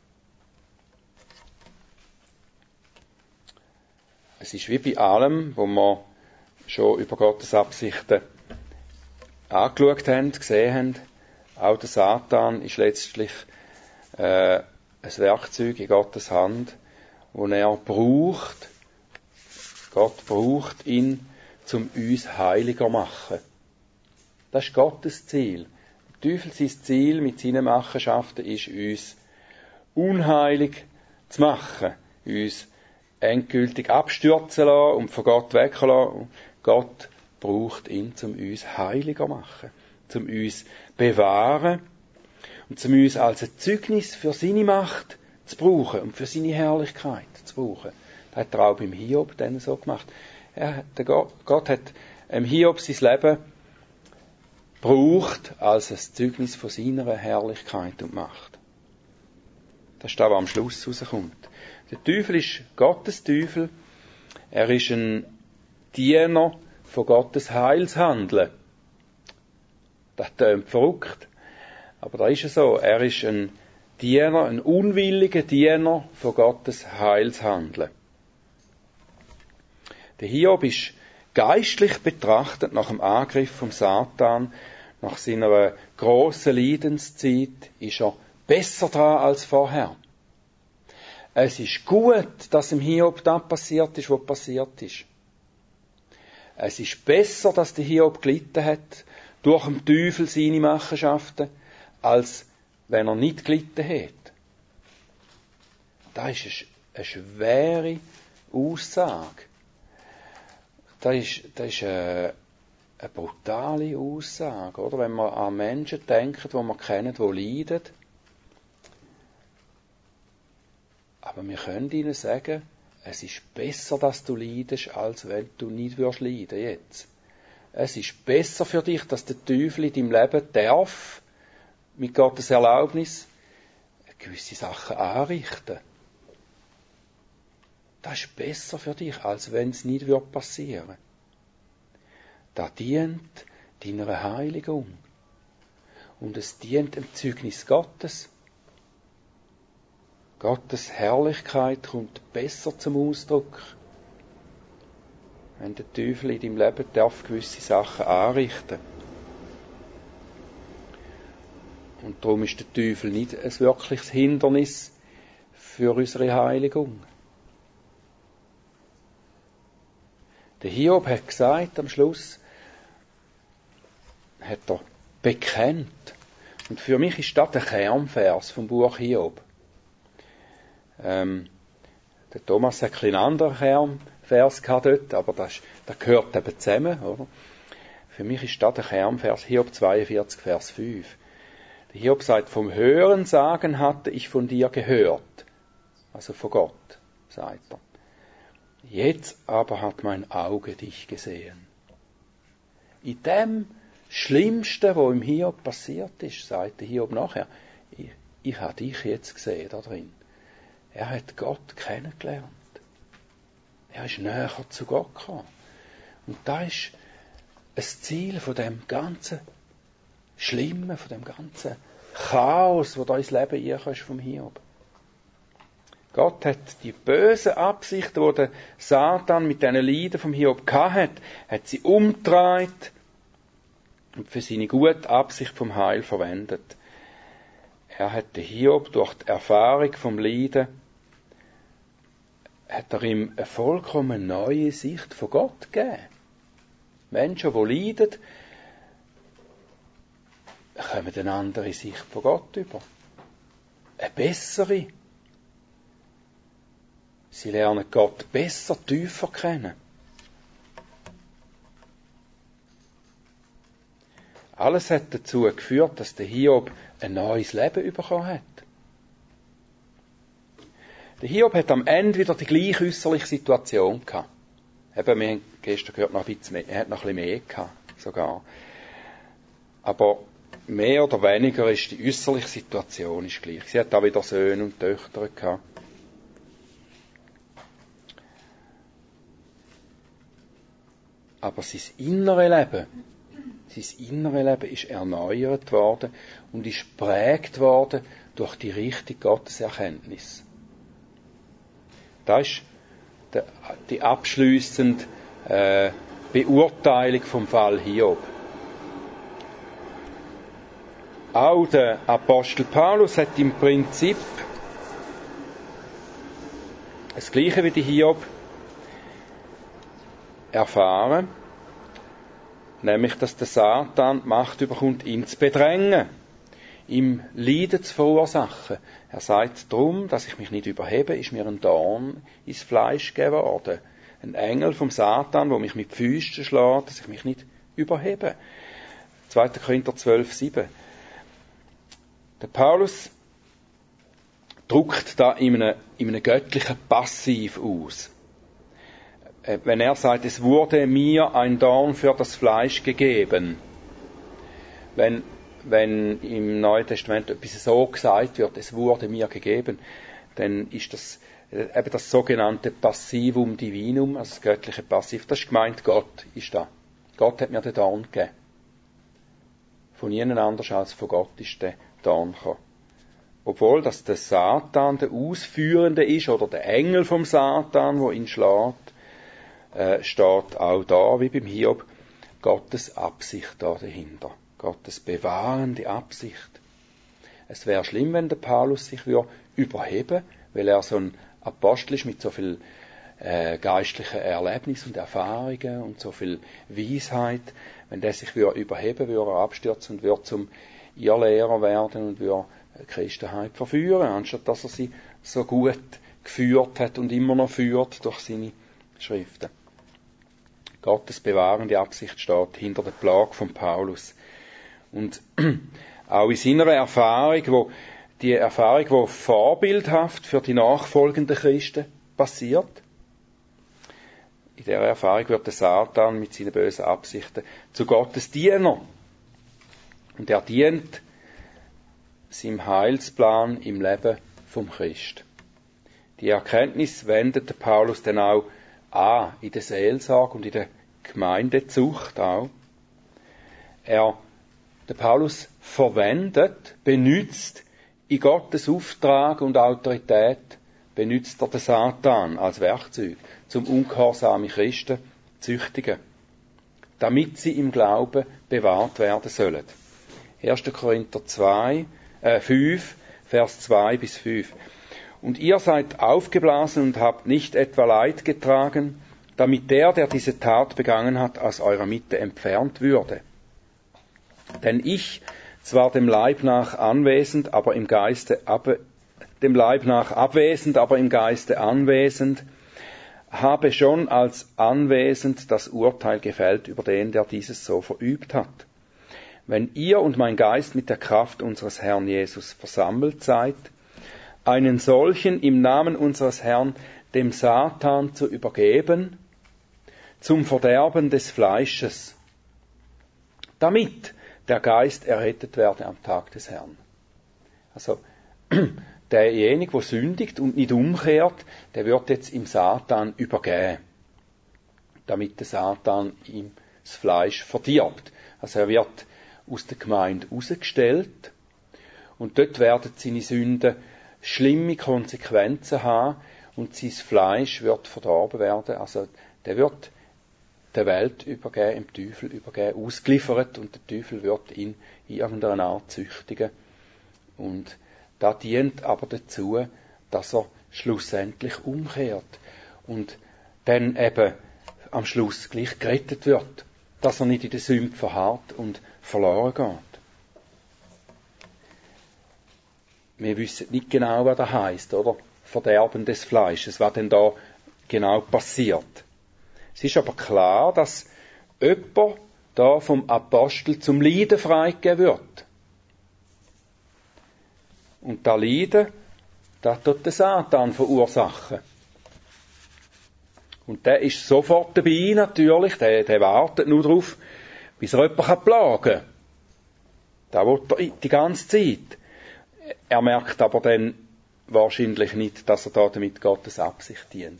Es ist wie bei allem, wo wir schon über Gottes Absichten angeschaut haben, gesehen haben, auch der Satan ist letztlich ein Werkzeug in Gottes Hand, das er braucht. Gott braucht ihn, um uns heiliger zu machen. Das ist Gottes Ziel. Der Teufel, sein Ziel mit seinen Machenschaften ist, uns unheilig zu machen, uns endgültig abstürzen lassen und von Gott weglassen. Gott braucht ihn, um uns heiliger zu machen, um uns bewahren und um uns als ein Zeugnis für seine Macht zu brauchen und für seine Herrlichkeit zu brauchen. Das hat er auch beim Hiob dann so gemacht. Gott hat Hiob sein Leben gebraucht als ein Zeugnis von seiner Herrlichkeit und Macht. Das ist das, was am Schluss rauskommt. Der Teufel ist Gottes Teufel. Er ist ein Diener von Gottes Heilshandeln. Das klingt verrückt. Aber da ist es so. Er ist ein Diener, ein unwilliger Diener von Gottes Heilshandeln. Der Hiob ist geistlich betrachtet nach dem Angriff vom Satan, nach seiner grossen Leidenszeit, ist er besser dran als vorher. Es ist gut, dass im Hiob das passiert ist, was passiert ist. Es ist besser, dass der Hiob gelitten hat, durch den Teufel seine Machenschaften, als wenn er nicht gelitten hätte. Das ist eine schwere Aussage. Das ist eine brutale Aussage, oder? Wenn man an Menschen denkt, die man kennt, die leiden. Aber wir können ihnen sagen, es ist besser, dass du leidest, als wenn du nicht würdest leiden jetzt. Es ist besser für dich, dass der Teufel in deinem Leben darf, mit Gottes Erlaubnis, gewisse Sachen anrichten. Das ist besser für dich, als wenn es nicht passieren würde. Das dient deiner Heiligung. Und es dient dem Zeugnis Gottes. Gottes Herrlichkeit kommt besser zum Ausdruck, wenn der Teufel in deinem Leben darf gewisse Sachen anrichten. Und darum ist der Teufel nicht ein wirkliches Hindernis für unsere Heiligung. Der Hiob hat gesagt am Schluss, hat er bekennt. Und für mich ist das der Kernvers vom Buch Hiob. Der Thomas hat einen anderen Kernvers gehabt dort, aber das gehört eben zusammen, oder? Für mich ist das der Kernvers, Hiob 42, Vers 5. Der Hiob sagt, vom Hören sagen hatte ich von dir gehört. Also von Gott, sagt er. Jetzt aber hat mein Auge dich gesehen. In dem Schlimmsten, was im Hiob passiert ist, sagt der Hiob nachher, ich habe dich jetzt gesehen da drin. Er hat Gott kennengelernt. Er ist näher zu Gott gekommen. Und das ist ein Ziel von dem ganzen Schlimmen, von dem ganzen Chaos, wo da ins Leben reinkommt vom Hiob. Gott hat die bösen Absichten, die der Satan mit diesen Leiden vom Hiob hatte, hat sie umgedreht und für seine gute Absicht vom Heil verwendet. Er hat den Hiob durch die Erfahrung vom Leiden, hat er ihm eine vollkommen neue Sicht von Gott gegeben. Menschen, die leiden, kommen eine andere Sicht von Gott über. Eine bessere. Sie lernen Gott besser, tiefer kennen. Alles hat dazu geführt, dass der Hiob ein neues Leben bekommen hat. Der Hiob hat am Ende wieder die gleiche äußerliche Situation gehabt. Eben, wir haben gestern gehört, noch ein bisschen mehr, er hat noch ein bisschen mehr gehabt, sogar. Aber mehr oder weniger ist die äußerliche Situation ist gleich. Sie hat auch wieder Söhne und Töchter gehabt. Aber sein inneres Leben ist erneuert worden und ist geprägt worden durch die richtige Gotteserkenntnis. Das ist die abschliessende Beurteilung vom Fall Hiob. Auch der Apostel Paulus hat im Prinzip das Gleiche wie die Hiob erfahren, nämlich, dass der Satan die Macht bekommt, ihn zu bedrängen, ihm Leiden zu verursachen. Er sagt darum, dass ich mich nicht überhebe, ist mir ein Dorn ins Fleisch gegeben worden. Ein Engel vom Satan, der mich mit Füßen schlägt, dass ich mich nicht überhebe. 2. Korinther 12,7. Der Paulus drückt da in einem göttlichen Passiv aus. Wenn er sagt, es wurde mir ein Dorn für das Fleisch gegeben. Wenn im Neuen Testament etwas so gesagt wird, es wurde mir gegeben, dann ist das eben das sogenannte Passivum Divinum, also das göttliche Passiv. Das ist gemeint, Gott ist da. Gott hat mir den Dorn gegeben. Von niemand anders als von Gott ist der Dorn gekommen. Obwohl, dass der Satan der Ausführende ist, oder der Engel vom Satan, der ihn schlägt, steht auch da, wie beim Hiob, Gottes Absicht da dahinter. Gottes bewahrende Absicht. Es wäre schlimm, wenn der Paulus sich überheben, weil er so ein Apostel ist mit so viel geistlichen Erlebnissen und Erfahrungen und so viel Weisheit. Wenn der sich überheben würde, er abstürzen und würde zum Irrlehrer werden und würde die Christenheit verführen, anstatt dass er sie so gut geführt hat und immer noch führt durch seine Schriften. Gottes bewahrende Absicht steht hinter der Plage von Paulus. Und auch in seiner Erfahrung, die vorbildhaft für die nachfolgenden Christen passiert, in dieser Erfahrung wird der Satan mit seinen bösen Absichten zu Gottes Diener. Und er dient seinem Heilsplan im Leben vom Christ. Die Erkenntnis wendet der Paulus dann auch an, in der Seelsorge und in der Gemeindezucht auch. Der Paulus benützt in Gottes Auftrag und Autorität, benützt er den Satan als Werkzeug, zum ungehorsame Christen zu züchtigen, damit sie im Glauben bewahrt werden sollen. 1. Korinther 5, Vers 2 bis 5. Und ihr seid aufgeblasen und habt nicht etwa Leid getragen, damit der diese Tat begangen hat, aus eurer Mitte entfernt würde. Denn ich, zwar dem Leib nach abwesend, aber im Geiste anwesend, habe schon als anwesend das Urteil gefällt über den, der dieses so verübt hat. Wenn ihr und mein Geist mit der Kraft unseres Herrn Jesus versammelt seid, einen solchen im Namen unseres Herrn dem Satan zu übergeben, zum Verderben des Fleisches, damit der Geist errettet werde am Tag des Herrn. Also, derjenige, der sündigt und nicht umkehrt, der wird jetzt im Satan übergeben, damit der Satan ihm das Fleisch verdirbt. Also er wird aus der Gemeinde rausgestellt und dort werden seine Sünden schlimme Konsequenzen haben und sein Fleisch wird verdorben werden. Also der wird der Welt übergeben, dem Teufel übergeben, ausgeliefert und der Teufel wird ihn in irgendeiner Art züchtigen. Und das dient aber dazu, dass er schlussendlich umkehrt und dann eben am Schluss gleich gerettet wird, dass er nicht in der Sünde verharrt und verloren geht. Wir wissen nicht genau, was das heisst, oder? Verderben des Fleisches, was denn da genau passiert. Es ist aber klar, dass jemand da vom Apostel zum Leiden freigegeben wird. Und das Leiden, das tut der Satan verursachen. Und der ist sofort dabei natürlich, der wartet nur darauf, bis er jemanden plagen kann. Das will er die ganze Zeit. Er merkt aber dann wahrscheinlich nicht, dass er da damit Gottes Absicht dient.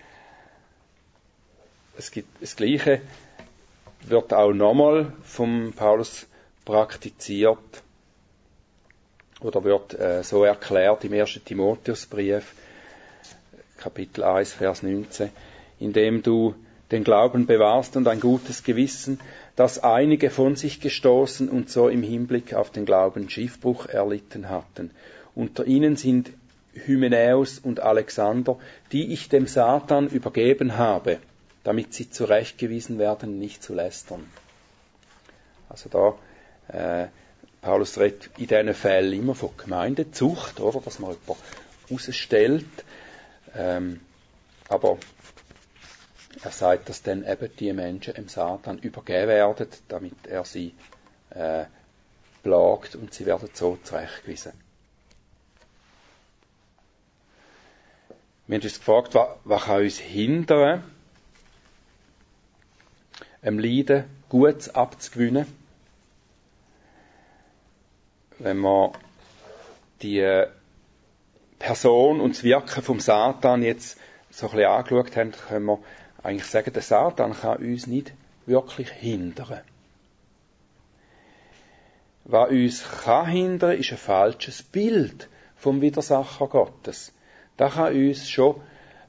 Das Gleiche wird auch nochmal vom Paulus praktiziert oder wird so erklärt im 1. Timotheusbrief, Kapitel 1, Vers 19, indem du den Glauben bewahrst und ein gutes Gewissen, dass einige von sich gestoßen und so im Hinblick auf den Glauben Schiffbruch erlitten hatten. Unter ihnen sind Hymenäus und Alexander, die ich dem Satan übergeben habe, damit sie zurechtgewiesen werden, nicht zu lästern. Also da, Paulus redet in diesen Fällen immer von Gemeindezucht, oder, dass man jemanden rausstellt, aber er sagt, dass dann eben die Menschen dem Satan übergeben werden, damit er sie plagt und sie werden so zurechtgewiesen. Wir haben uns gefragt, was kann uns hindern, einem Leiden Gutes abzugewinnen, wenn wir die Person und das Wirken vom Satan jetzt so ein bisschen angeschaut haben, können wir eigentlich sagen, der Satan kann uns nicht wirklich hindern. Was uns kann hindern, ist ein falsches Bild vom Widersacher Gottes. Das kann uns schon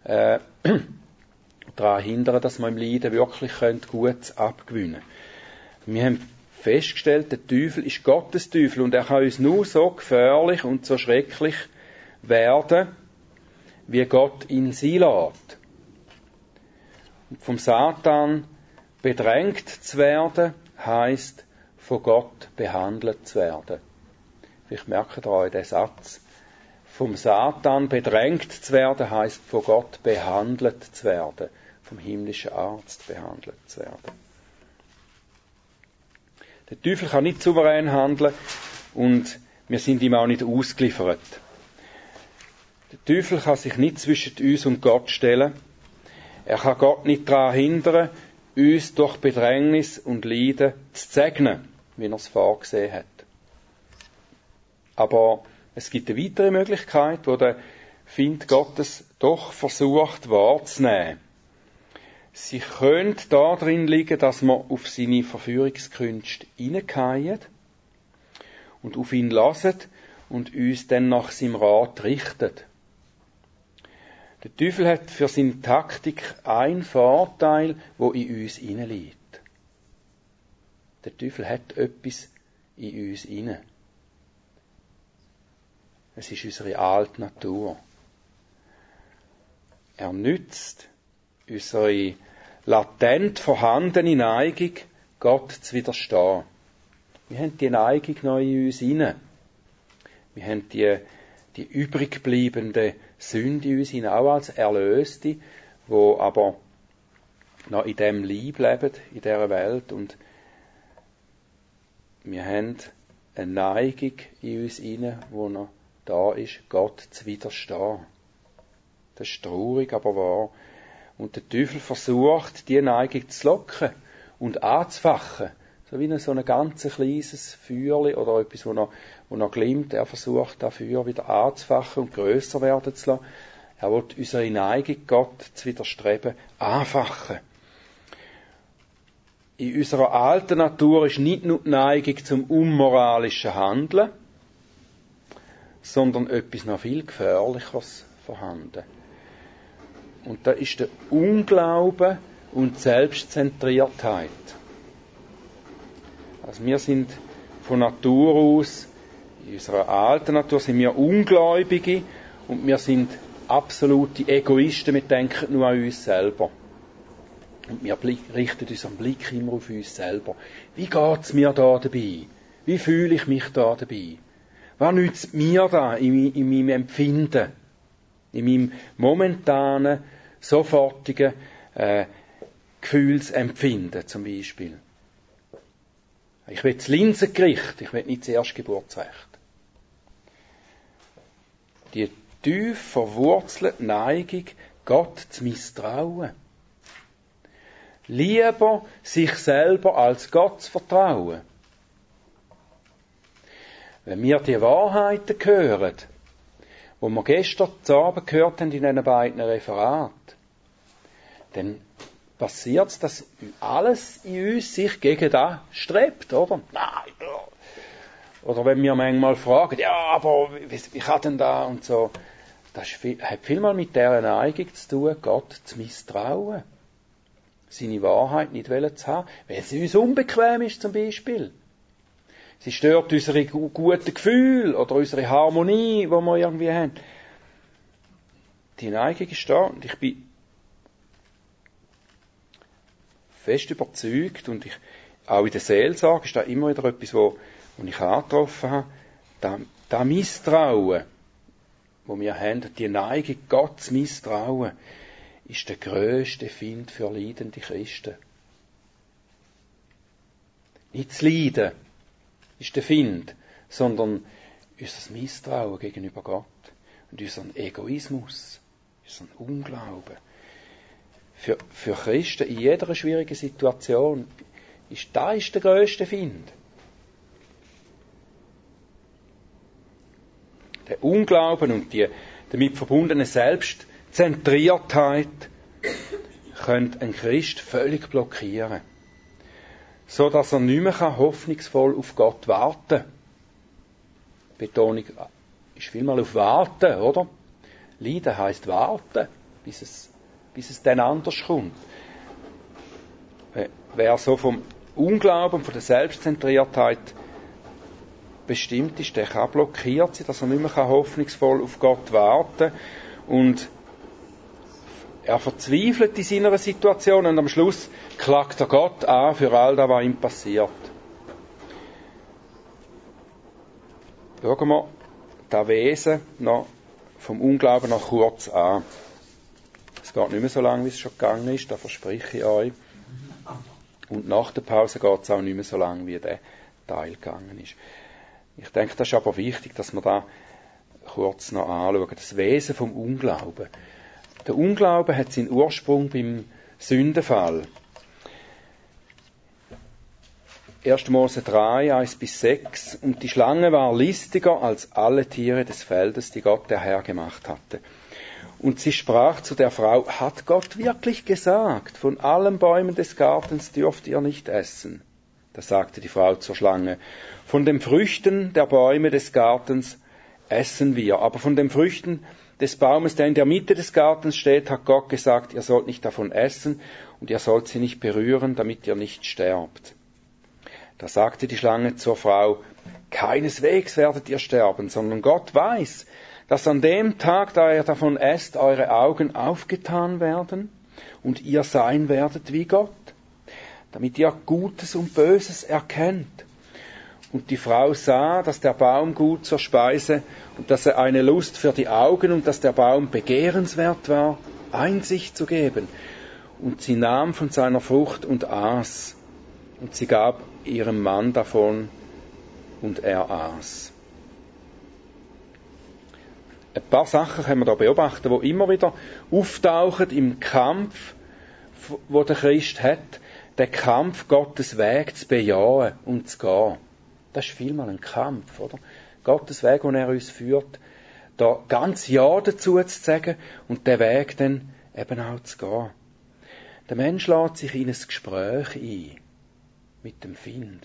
daran hindern, dass wir im Leiden wirklich Gutes abgewinnen können. Wir haben festgestellt, der Teufel ist Gottes Teufel und er kann uns nur so gefährlich und so schrecklich werden, wie Gott ihn sein lässt. Und vom Satan bedrängt zu werden, heisst, von Gott behandelt zu werden. Vielleicht merkt ihr euch den Satz. Vom Satan bedrängt zu werden, heisst, von Gott behandelt zu werden. Vom himmlischen Arzt behandelt zu werden. Der Teufel kann nicht souverän handeln und wir sind ihm auch nicht ausgeliefert. Der Teufel kann sich nicht zwischen uns und Gott stellen. Er kann Gott nicht daran hindern, uns durch Bedrängnis und Leiden zu segnen, wie er es vorgesehen hat. Aber es gibt eine weitere Möglichkeit, wo der Feind Gottes doch versucht wahrzunehmen. Sie könnte darin liegen, dass man auf seine Verführungskünste hineingehen und auf ihn hören und uns dann nach seinem Rat richtet. Der Teufel hat für seine Taktik einen Vorteil, wo in uns liegt. Der Teufel hat etwas in uns inne. Es ist unsere alte Natur. Er nützt unsere latent vorhandene Neigung, Gott zu widerstehen. Wir haben die Neigung noch in uns inne. Wir haben die übrig bleibende Sünde in uns hinein, auch als Erlöste, wo aber noch in dem Leib leben, in dieser Welt. Und wir haben eine Neigung in uns hinein, wo noch da ist, Gott zu widerstehen. Das ist traurig, aber wahr. Und der Teufel versucht, diese Neigung zu locken und anzufachen. So wie so ein ganz kleines Feuerchen oder etwas, wo noch glimmt. Er versucht, das Feuer wieder anzufachen und grösser werden zu lassen. Er will unsere Neigung, Gott zu widerstreben, anfachen. In unserer alten Natur ist nicht nur die Neigung zum unmoralischen Handeln, sondern etwas noch viel Gefährlicheres vorhanden. Und da ist der Unglaube und Selbstzentriertheit. Also wir sind von Natur aus, in unserer alten Natur sind wir Ungläubige und wir sind absolute Egoisten, wir denken nur an uns selber. Und wir richten unseren Blick immer auf uns selber. Wie geht's mir da dabei? Wie fühle ich mich da dabei? Was nützt mir da in meinem Empfinden? In meinem momentanen, sofortigen Gefühlsempfinden zum Beispiel. Ich will das Linsengericht, ich will nicht das Erstgeburtsrecht. Die tief verwurzelte Neigung, Gott zu misstrauen. Lieber sich selber als Gott zu vertrauen. Wenn wir die Wahrheiten hören, wo wir gestern Abend gehört haben in diesen beiden Referaten, dann passiert es, dass alles in uns sich gegen das strebt, oder? Nein. Oder wenn wir manchmal fragen, ja, aber wie kann denn da und so. Das hat vielmal mit dieser Neigung zu tun, Gott zu misstrauen. Seine Wahrheit nicht zu haben, weil sie uns unbequem ist zum Beispiel. Sie stört unsere guten Gefühle oder unsere Harmonie, die wir irgendwie haben. Die Neigung ist da und ich bin fest überzeugt und auch in der Seelsorge ist da immer wieder etwas, wo ich angetroffen habe. Das Misstrauen, wo wir haben, die Neigung, Gott zu misstrauen, ist der grösste Feind für leidende Christen. Nicht das Leiden ist der Feind, sondern unser Misstrauen gegenüber Gott und unseren Egoismus, unseren Unglauben. Für Christen in jeder schwierigen Situation ist der grösste Feind. Der Unglauben und die damit verbundene Selbstzentriertheit können einen Christ völlig blockieren, so dass er nicht mehr hoffnungsvoll auf Gott warten kann. Betonung ist vielmal auf Warten, oder? Leiden heisst warten, bis es dann anders kommt. Wer so vom Unglauben, von der Selbstzentriertheit bestimmt ist, der kann blockiert sein, dass er nicht mehr hoffnungsvoll auf Gott warten kann. Und er verzweifelt in seiner Situation und am Schluss klagt er Gott an für all das, was ihm passiert. Schauen wir das Wesen noch vom Unglauben noch kurz an. Es geht nicht mehr so lange, wie es schon gegangen ist, das verspreche ich euch. Und nach der Pause geht es auch nicht mehr so lange, wie der Teil gegangen ist. Ich denke, das ist aber wichtig, dass wir da kurz noch anschauen. Das Wesen vom Unglauben. Der Unglaube hat seinen Ursprung beim Sündenfall. 1. Mose 3, 1-6. Und die Schlange war listiger als alle Tiere des Feldes, die Gott der Herr gemacht hatte. Und sie sprach zu der Frau, hat Gott wirklich gesagt, von allen Bäumen des Gartens dürft ihr nicht essen? Da sagte die Frau zur Schlange, von den Früchten der Bäume des Gartens essen wir, aber von den Früchten des Baumes, der in der Mitte des Gartens steht, hat Gott gesagt, ihr sollt nicht davon essen und ihr sollt sie nicht berühren, damit ihr nicht sterbt. Da sagte die Schlange zur Frau, keineswegs werdet ihr sterben, sondern Gott weiß, dass an dem Tag, da ihr davon esst, eure Augen aufgetan werden und ihr sein werdet wie Gott, damit ihr Gutes und Böses erkennt. Und die Frau sah, dass der Baum gut zur Speise und dass er eine Lust für die Augen und dass der Baum begehrenswert war, Einsicht zu geben. Und sie nahm von seiner Frucht und aß. Und sie gab ihrem Mann davon und er aß. Ein paar Sachen können wir da beobachten, die immer wieder auftauchen im Kampf, wo der Christ hat, den Kampf, Gottes Weg zu bejahen und zu gehen. Das ist vielmal ein Kampf, oder? Gottes Weg, den er uns führt, da ganz Ja dazu zu sagen und den Weg dann eben auch zu gehen. Der Mensch lässt sich in ein Gespräch ein mit dem Find.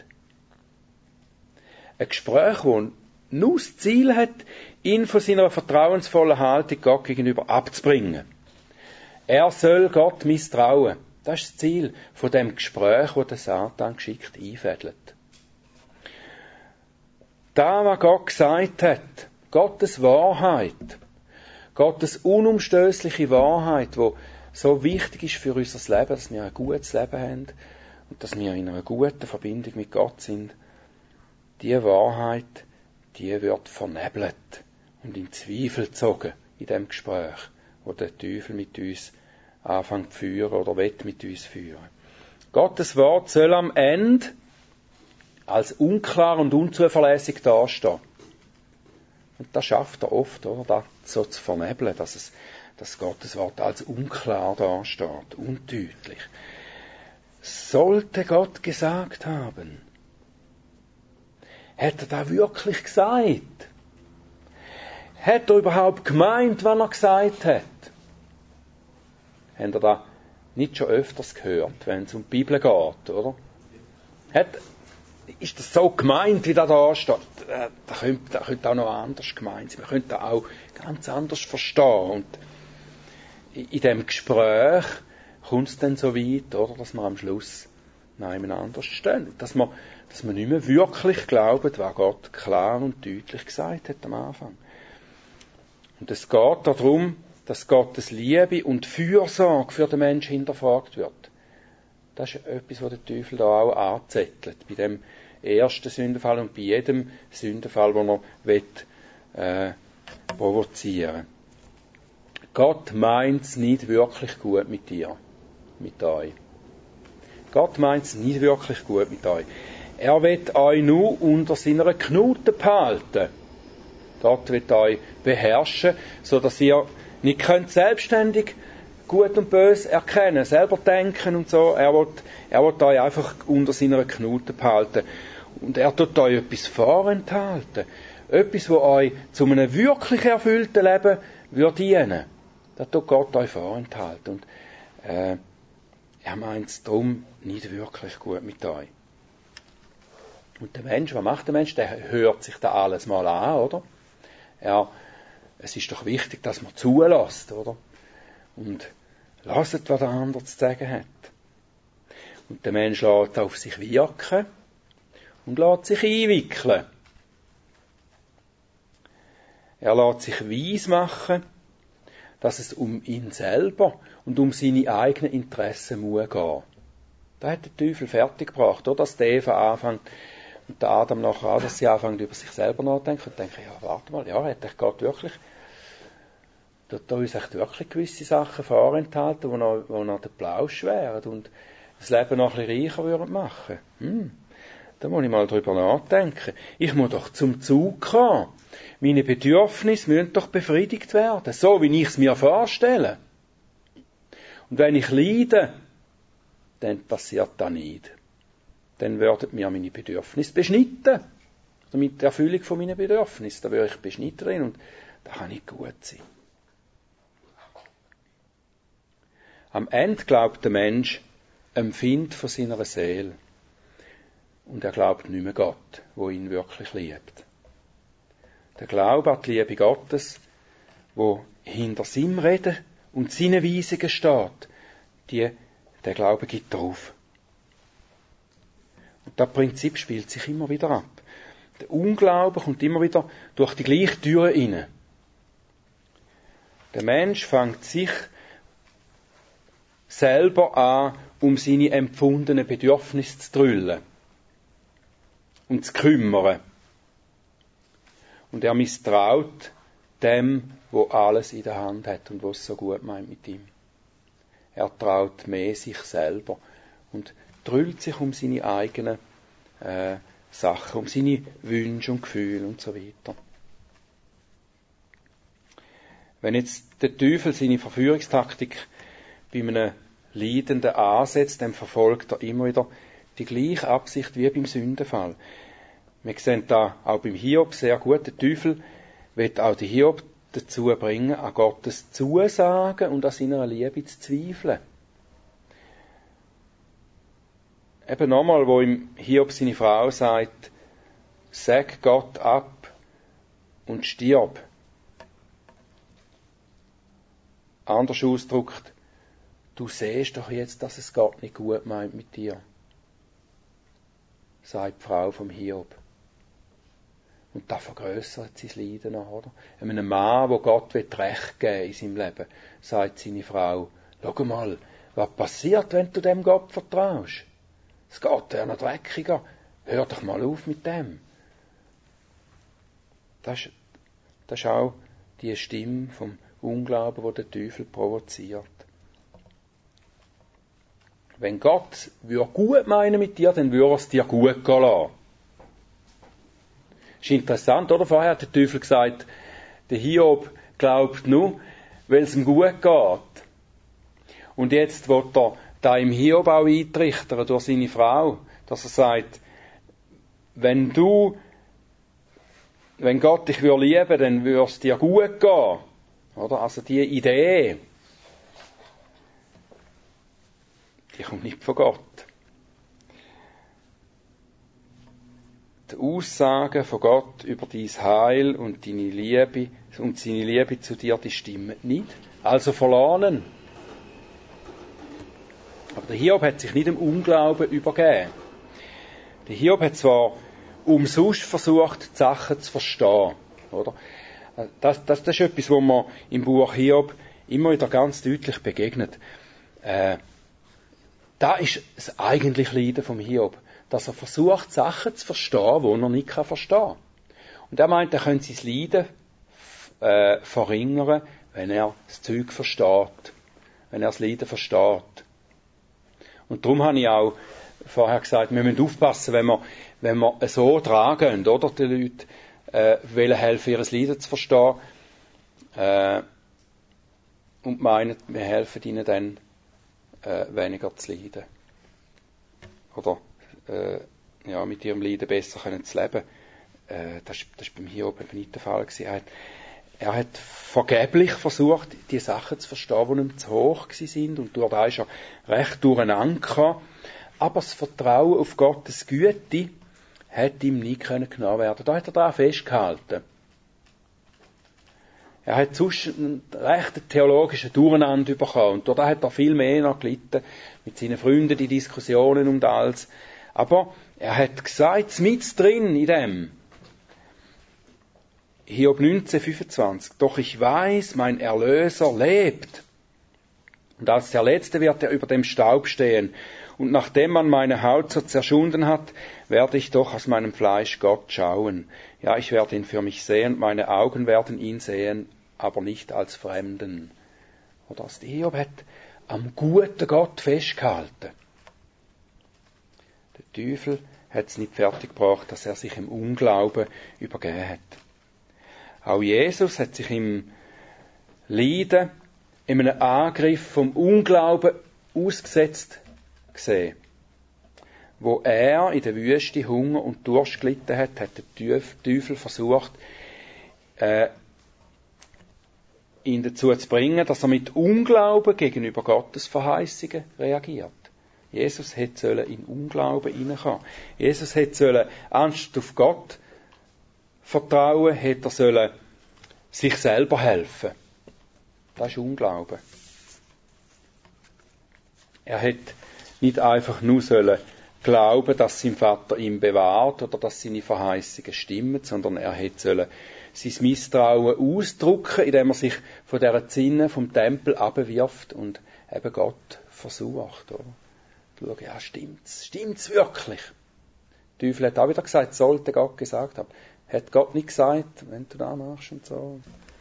Ein Gespräch, das nur das Ziel hat, ihn von seiner vertrauensvollen Haltung Gott gegenüber abzubringen. Er soll Gott misstrauen. Das ist das Ziel von dem Gespräch, das der Satan geschickt einfädelt. Da, was Gott gesagt hat, Gottes Wahrheit, Gottes unumstößliche Wahrheit, die so wichtig ist für unser Leben, dass wir ein gutes Leben haben und dass wir in einer guten Verbindung mit Gott sind, diese Wahrheit, die wird vernebelt und in Zweifel gezogen in dem Gespräch, wo der Teufel mit uns anfängt zu führen oder will mit uns führen. Gottes Wort soll am Ende als unklar und unzuverlässig dastehen. Und das schafft er oft, oder? Das so zu vernebeln, dass Gottes Wort als unklar dasteht, undeutlich. Sollte Gott gesagt haben? Hat er das wirklich gesagt? Hat er überhaupt gemeint, was er gesagt hat? Habt ihr das nicht schon öfters gehört, wenn es um die Bibel geht, oder? Ist das so gemeint, wie das da steht? Das könnte auch noch anders gemeint sein. Man könnte das auch ganz anders verstehen. Und in diesem Gespräch kommt es dann so weit, oder, dass wir am Schluss nebeneinander stehen. Dass wir nicht mehr wirklich glauben, was Gott klar und deutlich gesagt hat am Anfang. Und es geht darum, dass Gottes Liebe und Fürsorge für den Menschen hinterfragt wird. Das ist etwas, was der Teufel da auch anzettelt, bei dem ersten Sündenfall und bei jedem Sündenfall, den er provozieren will. Gott meint es nicht wirklich gut mit dir, mit euch. Gott meint es nicht wirklich gut mit euch. Er will euch nur unter seiner Knute behalten. Gott will euch beherrschen, sodass ihr nicht könnt selbstständig Gut und Böse erkennen, selber denken und so. Er will euch einfach unter seiner Knute behalten. Und er tut euch etwas vorenthalten. Etwas, was euch zu einem wirklich erfüllten Leben würde dienen. Das tut Gott euch vorenthalten. Und er meint es darum nicht wirklich gut mit euch. Und der Mensch, was macht der Mensch? Der hört sich da alles mal an, oder? Es ist doch wichtig, dass man zulässt, oder? Und lasst, was der andere zu sagen hat. Und der Mensch lässt auf sich wirken und lässt sich einwickeln. Er lässt sich weiss machen, dass es um ihn selber und um seine eigenen Interessen muss gehen. Da hat der Teufel fertig gebracht, oder? Dass die Eva anfängt und der Adam nachher auch, dass sie anfangen über sich selber nachdenken und denken, ja, warte mal, ja, hat Gott wirklich da uns echt wirklich gewisse Sachen vorenthalten, die noch der Plausch wären und das Leben noch ein bisschen reicher würden machen. Da muss ich mal drüber nachdenken. Ich muss doch zum Zug kommen. Meine Bedürfnisse müssen doch befriedigt werden, so wie ich es mir vorstelle. Und wenn ich leide, dann passiert das nicht. Dann werden mir meine Bedürfnisse beschnitten. Also mit der Erfüllung von meinen Bedürfnissen. Da werde ich beschnitten drin und da kann nicht gut sein. Am Ende glaubt der Mensch Empfind von seiner Seele. Und er glaubt nicht mehr Gott, wo ihn wirklich liebt. Der Glaube an die Liebe Gottes, wo hinter seinem Reden und seinen Weisungen steht, der Glaube gibt drauf. Und das Prinzip spielt sich immer wieder ab. Der Unglaube kommt immer wieder durch die gleiche Tür rein. Der Mensch fängt sich selber an, um seine empfundenen Bedürfnisse zu drüllen und zu kümmern. Und er misstraut dem, wo alles in der Hand hat und was so gut meint mit ihm. Er traut mehr sich selber und drüllt sich um seine eigenen Sachen, um seine Wünsche und Gefühle und so weiter. Wenn jetzt der Teufel seine Verführungstaktik bei einem Leidenden ansetzt, dann verfolgt er immer wieder die gleiche Absicht wie beim Sündenfall. Wir sehen da auch beim Hiob sehr gut, der Teufel will auch den Hiob dazu bringen, an Gottes Zusagen und an seiner Liebe zu zweifeln. Eben nochmal, wo ihm Hiob seine Frau sagt, sag Gott ab und stirb. Anders ausgedrückt, du siehst doch jetzt, dass es Gott nicht gut meint mit dir, sagt die Frau vom Hiob. Und das vergrössert sein Leiden noch, oder? Einem Mann, der Gott Recht geben in seinem Leben, sagt seine Frau, schau mal, was passiert, wenn du dem Gott vertraust? Es geht ja noch dreckiger. Hör doch mal auf mit dem. Das ist auch die Stimme vom Unglauben, wo der Teufel provoziert. Wenn Gott gut meinen mit dir, dann würde er es dir gut gehen lassen. Ist interessant, oder? Vorher hat der Teufel gesagt, der Hiob glaubt nur, weil es ihm gut geht. Und jetzt wird er da im Hiob auch eintrichtern durch seine Frau, dass er sagt, wenn Gott dich lieben würde, dann würde es dir gut gehen. Oder? Also die Idee, die kommt nicht von Gott. Die Aussagen von Gott über dein Heil und deine Liebe und seine Liebe zu dir, die stimmen nicht. Also verlernen. Aber der Hiob hat sich nicht dem Unglauben übergeben. Der Hiob hat zwar umsonst versucht, die Sachen zu verstehen. Oder? Das ist etwas, wo man im Buch Hiob immer wieder ganz deutlich begegnet. Da ist das eigentliche Leiden vom Hiob, dass er versucht, Sachen zu verstehen, die er nicht verstehen kann. Und er meint, er könnte sein Leiden verringern, wenn er das Zeug versteht, wenn er das Leiden versteht. Und darum habe ich auch vorher gesagt, wir müssen aufpassen, wenn wir so dran gehen, oder, den Leuten wollen helfen, ihr Leiden zu verstehen, und meinen, wir helfen ihnen dann weniger zu leiden. Oder mit ihrem Leiden besser können zu leben. Das ist beim Hiob eben nicht der Fall gewesen. Er hat vergeblich versucht, die Sachen zu verstehen, die ihm zu hoch sind, und durch das ist er recht durcheinander. Aber das Vertrauen auf Gottes Güte hat ihm nie genommen werden. Da hat er daran festgehalten. Er hat sonst einen rechten theologischen Durcheinander bekommen, und durch das hat er viel mehr noch gelitten, mit seinen Freunden, die Diskussionen und alles. Aber er hat gesagt, mit drin in dem, Hiob 19,25, doch ich weiß, mein Erlöser lebt. Und als der Letzte wird er über dem Staub stehen. Und nachdem man meine Haut so zerschunden hat, werde ich doch aus meinem Fleisch Gott schauen. Ja, ich werde ihn für mich sehen, meine Augen werden ihn sehen, aber nicht als Fremden. Oder als Hiob hat am guten Gott festgehalten. Der Teufel hat es nicht fertiggebracht, dass er sich im Unglauben übergeben hat. Auch Jesus hat sich im Leiden in einem Angriff vom Unglauben ausgesetzt gesehen. Wo er in der Wüste Hunger und Durst gelitten hat, hat der Teufel versucht, ihn dazu zu bringen, dass er mit Unglauben gegenüber Gottes Verheißungen reagiert. Jesus hätte in Unglauben hineinkommen. Jesus hätte anstatt auf Gott vertrauen, hätte er sich selber helfen. Das ist Unglauben. Er hätte nicht einfach nur glauben, dass sein Vater ihn bewahrt oder dass seine Verheißungen stimmen, sondern er hätte sein Misstrauen ausdrücken, indem er sich von dieser Zinne vom Tempel abwirft und eben Gott versucht. Oder? Schauen, ja, stimmt's wirklich? Der Teufel hat auch wieder gesagt, sollte Gott gesagt haben. Hat Gott nicht gesagt, wenn du das machst und so.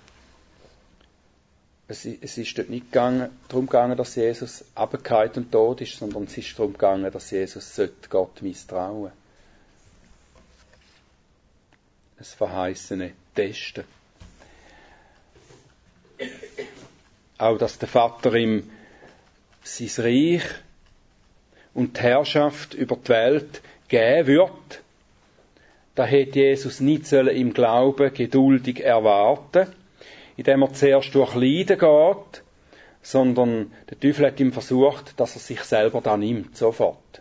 Es ist dort nicht darum gegangen, dass Jesus runtergefallen und tot ist, sondern es ist darum gegangen, dass Jesus Gott misstrauen sollte. Das verheißene Testen. Auch, dass der Vater ihm sein Reich und die Herrschaft über die Welt geben wird, da hätte Jesus nicht im Glauben geduldig erwarten, indem er zuerst durch Leiden geht, sondern der Teufel hat ihm versucht, dass er sich selber da nimmt, sofort.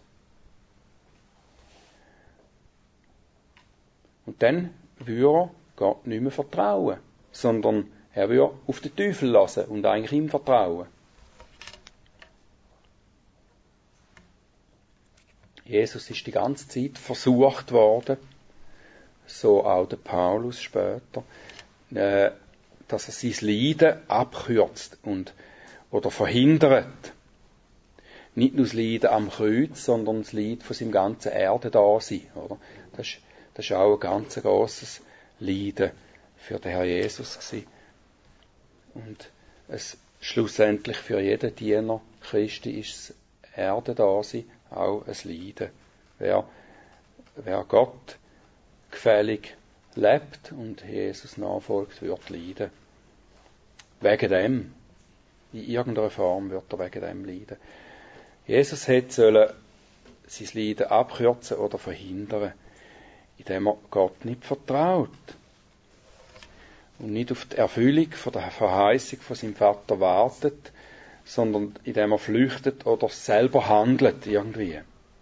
Und dann würde er Gott nicht mehr vertrauen, sondern er würde auf den Teufel lassen und eigentlich ihm vertrauen. Jesus ist die ganze Zeit versucht worden, so auch der Paulus später, dass er sein Leiden abkürzt oder verhindert. Nicht nur das Leiden am Kreuz, sondern das Leid von seinem ganzen Erdendasein. Oder? Das ist auch ein ganz grosses Leiden für den Herr Jesus gewesen. Und es schlussendlich für jeden Diener Christi ist das Erdendasein auch ein Leiden. Wer Gott gefällig lebt und Jesus nachfolgt, wird leiden. Wegen dem. In irgendeiner Form wird er wegen dem leiden. Jesus hätte sein Leiden abkürzen oder verhindern, indem er Gott nicht vertraut und nicht auf die Erfüllung von der Verheißung von seinem Vater wartet, sondern indem er flüchtet oder selber handelt irgendwie.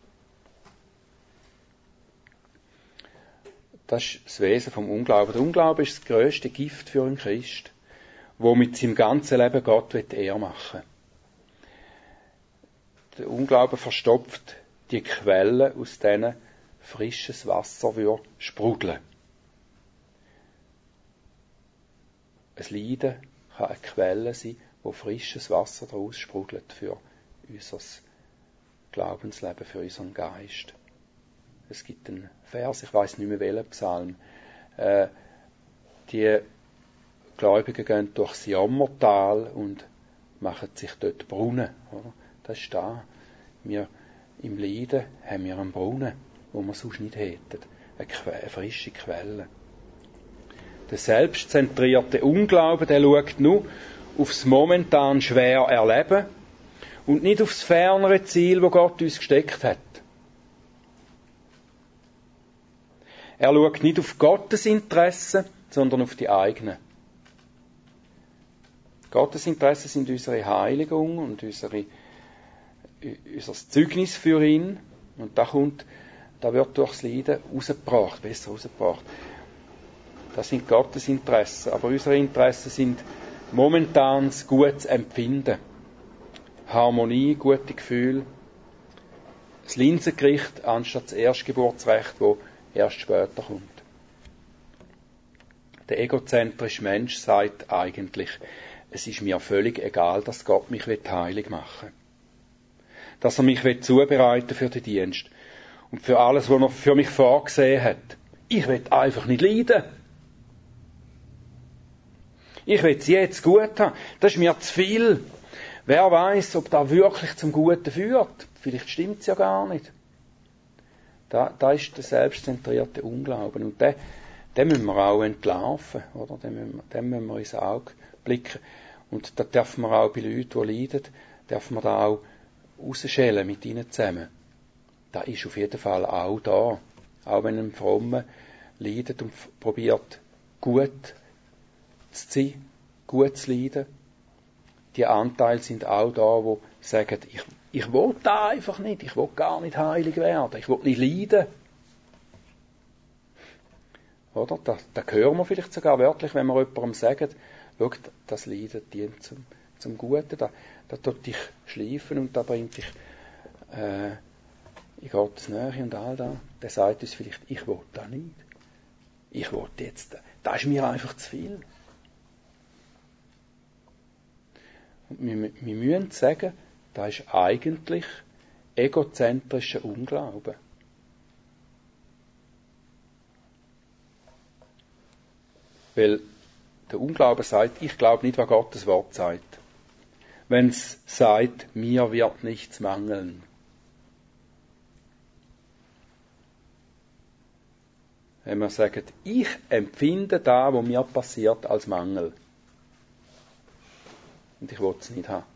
Das ist das Wesen vom Unglauben. Der Unglaube ist das grösste Gift für einen Christ, der mit seinem ganzen Leben Gott Ehre machen will. Der Unglaube verstopft die Quellen, aus denen frisches Wasser sprudeln. Ein Leiden kann eine Quelle sein, wo frisches Wasser daraus sprudelt für unser Glaubensleben, für unseren Geist. Es gibt einen Vers, ich weiss nicht mehr welchen Psalm. Die Gläubigen gehen durchs Jammertal und machen sich dort Brunnen. Oder? Das ist da. Wir im Leiden haben wir einen Brunnen, wo wir sonst nicht hätten. Eine frische Quelle. Der selbstzentrierte Unglaube, der schaut nur aufs momentan schwer Erleben und nicht aufs fernere Ziel, wo Gott uns gesteckt hat. Er schaut nicht auf Gottes Interessen, sondern auf die eigenen. Gottes Interessen sind unsere Heiligung und unser Zeugnis für ihn. Und da wird durchs Leiden besser rausgebracht. Das sind Gottes Interessen. Aber unsere Interessen sind momentan das gutes Empfinden. Harmonie, gute Gefühle. Das Linsengericht anstatt das Erstgeburtsrecht, das erst später kommt. Der egozentrische Mensch sagt eigentlich, es ist mir völlig egal, dass Gott mich heilig machen will. Dass er mich zubereiten für den Dienst. Und für alles, was er für mich vorgesehen hat. Ich will einfach nicht leiden. Ich will es jetzt gut haben. Das ist mir zu viel. Wer weiß, ob das wirklich zum Guten führt? Vielleicht stimmt es ja gar nicht. Da ist der selbstzentrierte Unglauben. Und den müssen wir auch entlarven, oder? Dem müssen wir ins Auge blicken. Und da dürfen wir auch bei Leuten, die leiden, dürfen wir da auch rausschälen mit ihnen zusammen. Da ist auf jeden Fall auch da. Auch wenn ein Frommer leidet und probiert, gut zu sein, gut zu leiden. Die Anteile sind auch da, die sagen, ich will da einfach nicht, ich will gar nicht heilig werden, ich will nicht leiden. Oder? Da hören wir vielleicht sogar wörtlich, wenn wir jemandem sagen, schau, das Leiden dient zum Guten, da tut dich schleifen und da bringt dich in Gottes Nähe und all das. Der sagt uns vielleicht, ich will das nicht. Ich will jetzt, das ist mir einfach zu viel. Und wir müssen sagen, das ist eigentlich egozentrischer Unglauben. Weil der Unglaube sagt, ich glaube nicht, was Gottes Wort sagt. Wenn es sagt, mir wird nichts mangeln. Wenn wir sagen, ich empfinde das, was mir passiert, als Mangel. Und ich will es nicht haben.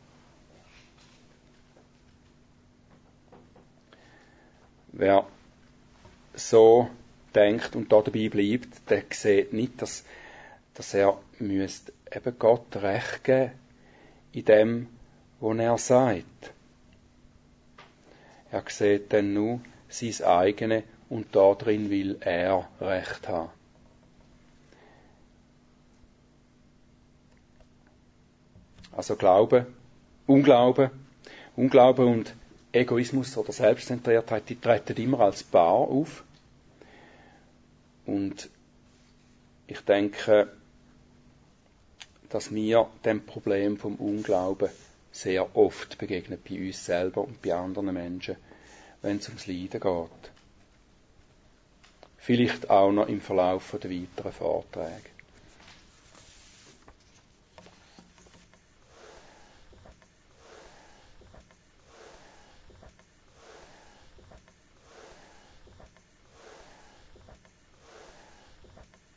Wer so denkt und da dabei bleibt, der sieht nicht, dass er müsste eben Gott Recht geben in dem, was er sagt. Er sieht dann nur sein eigenes und darin will er Recht haben. Also Unglauben und Egoismus oder Selbstzentriertheit, die treten immer als Paar auf. Und ich denke, dass wir dem Problem vom Unglauben sehr oft begegnen, bei uns selber und bei anderen Menschen, wenn es ums Leiden geht. Vielleicht auch noch im Verlauf der weiteren Vorträge.